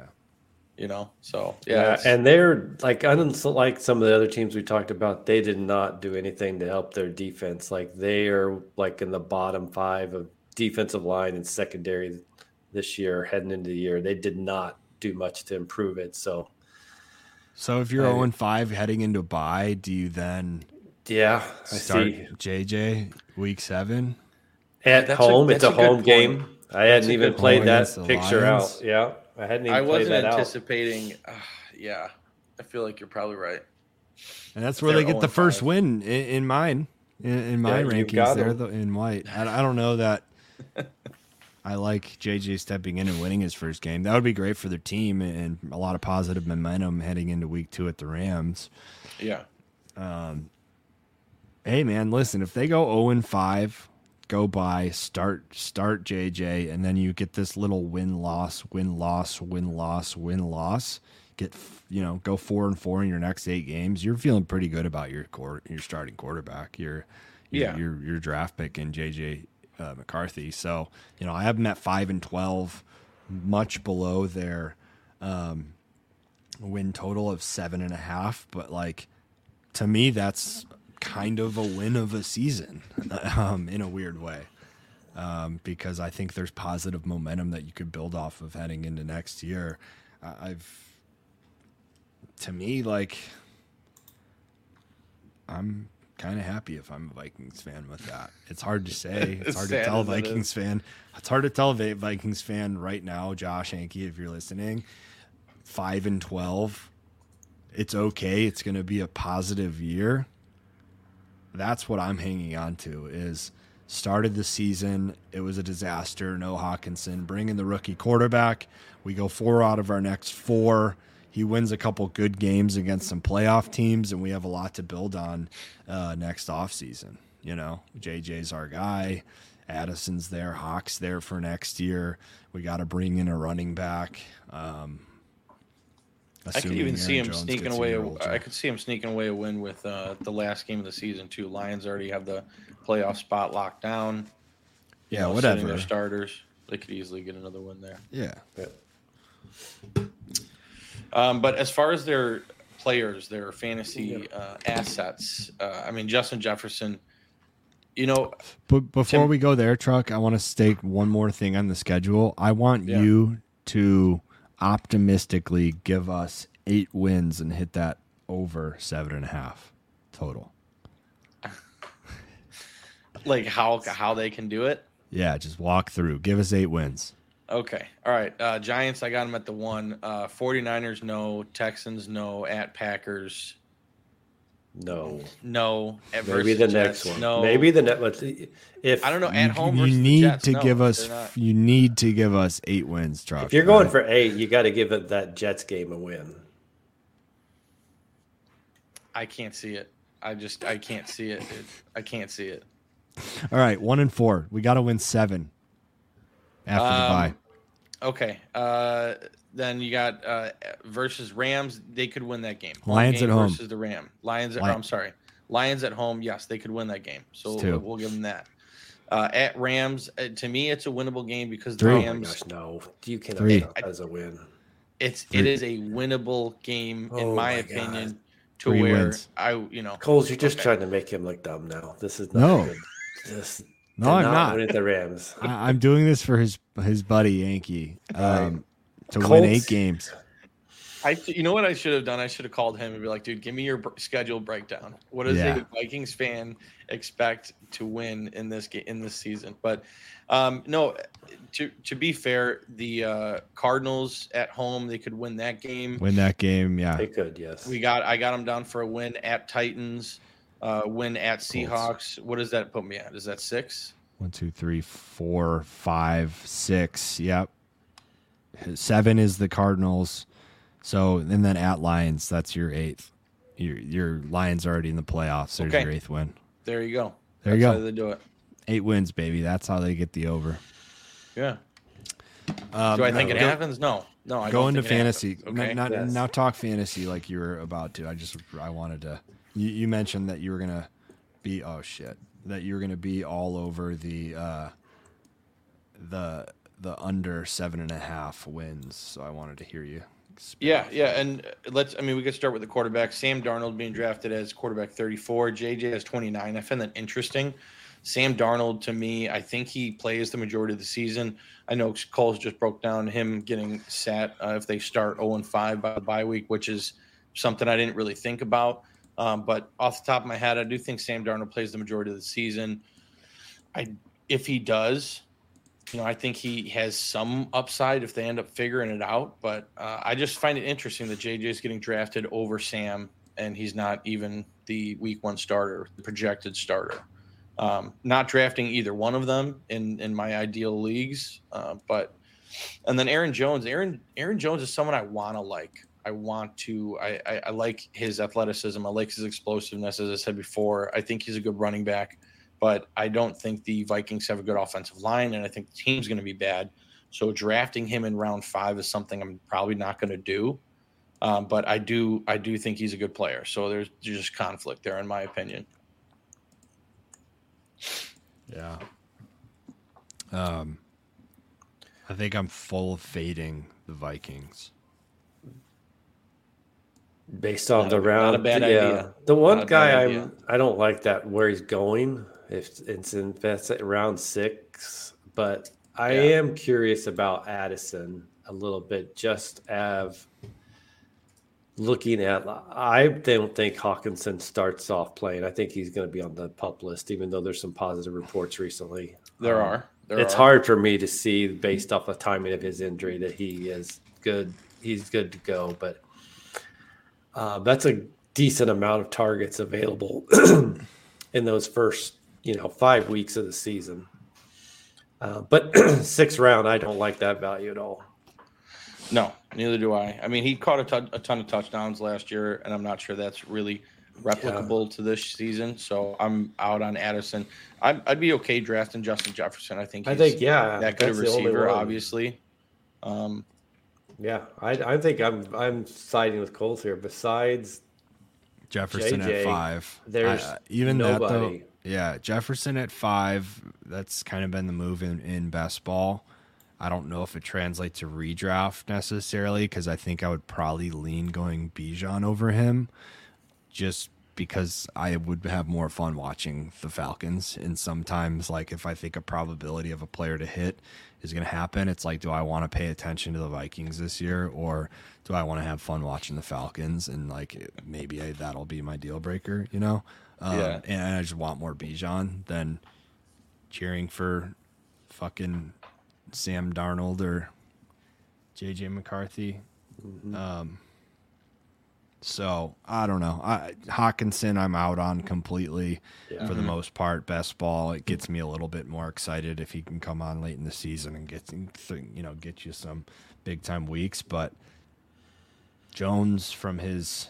So and they're like, unlike some of the other teams we talked about, they did not do anything to help their defense. Like, they are like in the bottom 5 of defensive line and secondary this year, heading into the year. They did not do much to improve it. So if you're 0-5 heading into a bye, do you then start JJ week 7 at home? It's a home game. I hadn't even played that picture Lions. out. Yeah, I hadn't even I played that out. wasn't anticipating. I feel like you're probably right. And that's where they get the first win in mine. In my rankings, there in white. I don't know that I like JJ stepping in and winning his first game. That would be great for their team and a lot of positive momentum heading into week 2 at the Rams. Yeah. Hey, man, listen, if they go 0-5, go by, start JJ, and then you get this little win loss, get go 4-4 in your next 8 games. You're feeling pretty good about your starting quarterback, your draft pick in JJ McCarthy. So I have them at 5-12, much below their win total of 7.5, but like to me that's kind of a win of a season in a weird way, because I think there's positive momentum that you could build off of heading into next year. I'm kind of happy if I'm a Vikings fan with that. It's hard to say. It's hard to tell a Vikings fan. It's hard to tell a Vikings fan right now, Josh Hankey, if you're listening, 5-12. It's okay. It's going to be a positive year. That's what I'm hanging on to. Is started the season, it was a disaster. No Hawkinson. Bring in the rookie quarterback. We go 4 out of our next 4. He wins a couple good games against some playoff teams, and we have a lot to build on next offseason. JJ's our guy. Addison's there. Hawk's there for next year. We got to bring in a running back. I could even see him sneaking away. I could see him sneaking away a win with the last game of the season too. Lions already have the playoff spot locked down. Yeah, whatever. Their starters, they could easily get another win there. Yeah. But as far as their players, their fantasy assets, Justin Jefferson. But before we go there, Truck, I want to stake one more thing on the schedule. I want you to optimistically give us 8 wins and hit that over 7.5 total. Like how they can do it? Yeah, just walk through. Give us 8 wins. Okay. All right. Giants, I got them at the 1. 49ers, no. Texans, no. At Packers, no. At maybe the Jets, next one. No. Maybe the next. If I don't know. At home, you versus need the Jets, to no, give us. not. You need to give us 8 wins, Truck. If you're going for 8, you got to give it that Jets game a win. I can't see it. I can't see it. I can't see it. All right, 1-4. We got to win 7 after the bye. Okay. Then you got versus Rams. They could win that game. Lions game at home versus the Ram. Lions at home. Yes, they could win that game. So we'll give them that. At Rams, to me, it's a winnable game because the Rams. Oh my gosh, no, you cannot count that as a win. It is a winnable game in my opinion. God. To 3 where wins. Coles, you're just trying to make him look dumb now. This is not good. No, I'm not. Win at the Rams. I'm doing this for his buddy Yankee to Colts. win 8 games. You know what I should have done? I should have called him and be like, dude, give me your schedule breakdown. What does a Vikings fan expect to win in this season? But no, to be fair, the Cardinals at home, they could win that game. Yeah. They could, yes. I got them down for a win at Titans, win at Seahawks. What does that put me at? Is that 6? 1, 2, 3, 4, 5, 6. Yep. 7 is the Cardinals. So, and then at Lions, that's your 8th. Your Lions already in the playoffs. There's your 8th win. There you go. That's how they do it. 8 wins, baby. That's how they get the over. Yeah. Do I think it happens? No. I go don't into think it fantasy. happens. Okay. Now talk fantasy like you were about to. I wanted to. You mentioned that you were gonna be. Oh shit! That you were gonna be all over the under 7.5 wins. So I wanted to hear you. Yeah, and we could start with the quarterback. Sam Darnold being drafted as quarterback 34. JJ has 29. I find that interesting. Sam Darnold, to me, I think he plays the majority of the season. I know Cole's just broke down him getting sat if they start 0-5 by the bye week, which is something I didn't really think about. But off the top of my head, I do think Sam Darnold plays the majority of the season. If he does, I think he has some upside if they end up figuring it out. But I just find it interesting that JJ is getting drafted over Sam, and he's not even the week 1 starter, the projected starter. Not drafting either one of them in my ideal leagues. And then Aaron Jones. Aaron Jones is someone I want to like. I like his athleticism. I like his explosiveness, as I said before. I think he's a good running back. but I don't think the Vikings have a good offensive line, and I think the team's going to be bad. So drafting him in round 5 is something I'm probably not going to do. But I do think he's a good player. So there's just conflict there, in my opinion. Yeah. I think I'm full fading the Vikings. Based on the Not round, a bad idea. The one Not a bad guy idea. I don't like that where he's going. If it's in that's at round 6, but I am curious about Addison a little bit. Just looking at, I don't think Hawkinson starts off playing. I think he's going to be on the PUP list, even though there's some positive reports recently. It's hard for me to see based off the timing of his injury that he is good. He's good to go, but that's a decent amount of targets available in those first 5 weeks of the season. But 6th round, I don't like that value at all. No, neither do I. I mean, he caught a ton of touchdowns last year, and I'm not sure that's really replicable to this season. So I'm out on Addison. I'd be okay drafting Justin Jefferson. I think that good a receiver, obviously. I think I'm siding with Colts here. Besides Jefferson JJ, at 5, there's even nobody. that though. Yeah, Jefferson at 5. That's kind of been the move in best ball. I don't know if it translates to redraft necessarily, because I think I would probably lean going Bijan over him, just because I would have more fun watching the Falcons. And sometimes, like, if I think a probability of a player to hit is going to happen, it's like, do I want to pay attention to the Vikings this year, or do I want to have fun watching the Falcons? And like, maybe that'll be my deal breaker, And I just want more Bijan than cheering for fucking Sam Darnold or JJ McCarthy. So I don't know. Hawkinson, I'm out on completely for the most part. Best ball, it gets me a little bit more excited if he can come on late in the season and get you some big time weeks. But Jones, from his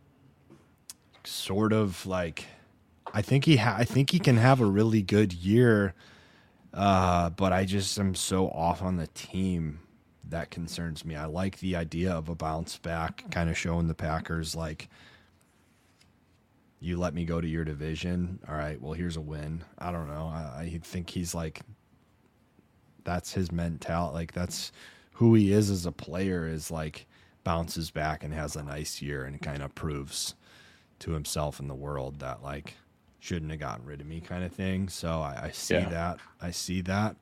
sort of like, I think he can have a really good year. But I just am so off on the team. That concerns me. I like the idea of a bounce back, kind of showing the Packers, like, you let me go to your division. All right, well, here's a win. I don't know. I think he's like, that's his mentality. Like, that's who he is as a player, is like, bounces back and has a nice year and kind of proves to himself and the world that, like, shouldn't have gotten rid of me kind of thing. So I see that. I see that.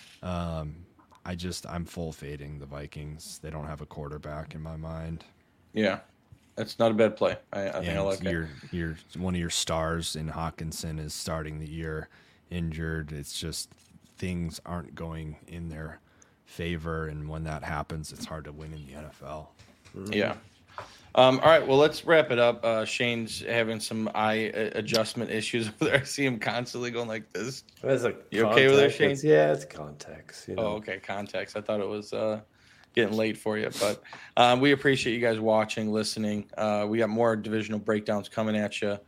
I'm full fading the Vikings. They don't have a quarterback in my mind. Yeah, that's not a bad play. I think I like it. Your one of your stars in Hawkinson is starting the year injured. It's just things aren't going in their favor, and when that happens, it's hard to win in the NFL. Yeah. All right, well, let's wrap it up. Shane's having some eye adjustment issues over there. I see him constantly going like this. You okay with that, Shane? It's context. Oh, okay, context. I thought it was getting late for you, but we appreciate you guys watching, listening. We got more divisional breakdowns coming at you,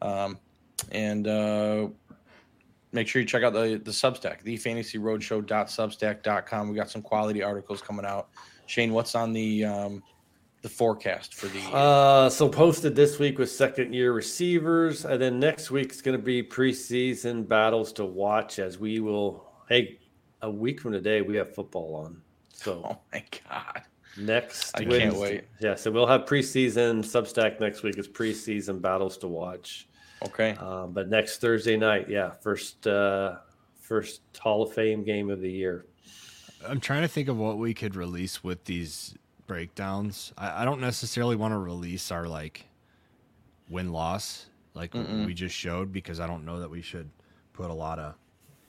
and make sure you check out the Substack, thefantasyroadshow.substack.com. We got some quality articles coming out. Shane, what's on the forecast for the so posted this week with second-year receivers, and then next week's going to be preseason battles to watch, as we will. Hey, a week from today we have football on. So oh my god, I can't wait. Yeah, so we'll have preseason. Substack next week is preseason battles to watch. Okay, but next Thursday night, first Hall of Fame game of the year. I'm trying to think of what we could release with these breakdowns. I don't necessarily want to release our like win-loss like we just showed, because I don't know that we should put a lot of,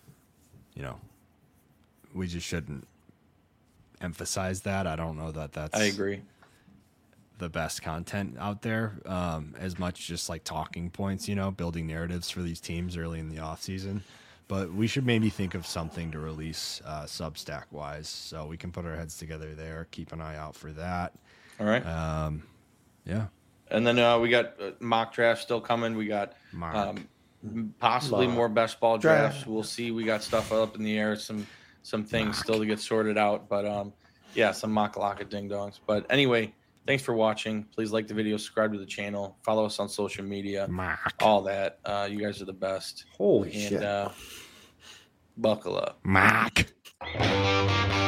we just shouldn't emphasize that. I don't know that that's I agree, the best content out there, as much just like talking points, building narratives for these teams early in the off season. But we should maybe think of something to release Substack wise, so we can put our heads together there. Keep an eye out for that. All right. Yeah. And then we got mock draft still coming. We got possibly Mock. more best ball drafts. We'll see. We got stuff up in the air, some things still to get sorted out, but yeah, some mock locket ding dongs. But anyway, thanks for watching. Please like the video, subscribe to the channel, follow us on social media, all that. You guys are the best. Holy shit. Buckle up. Mac.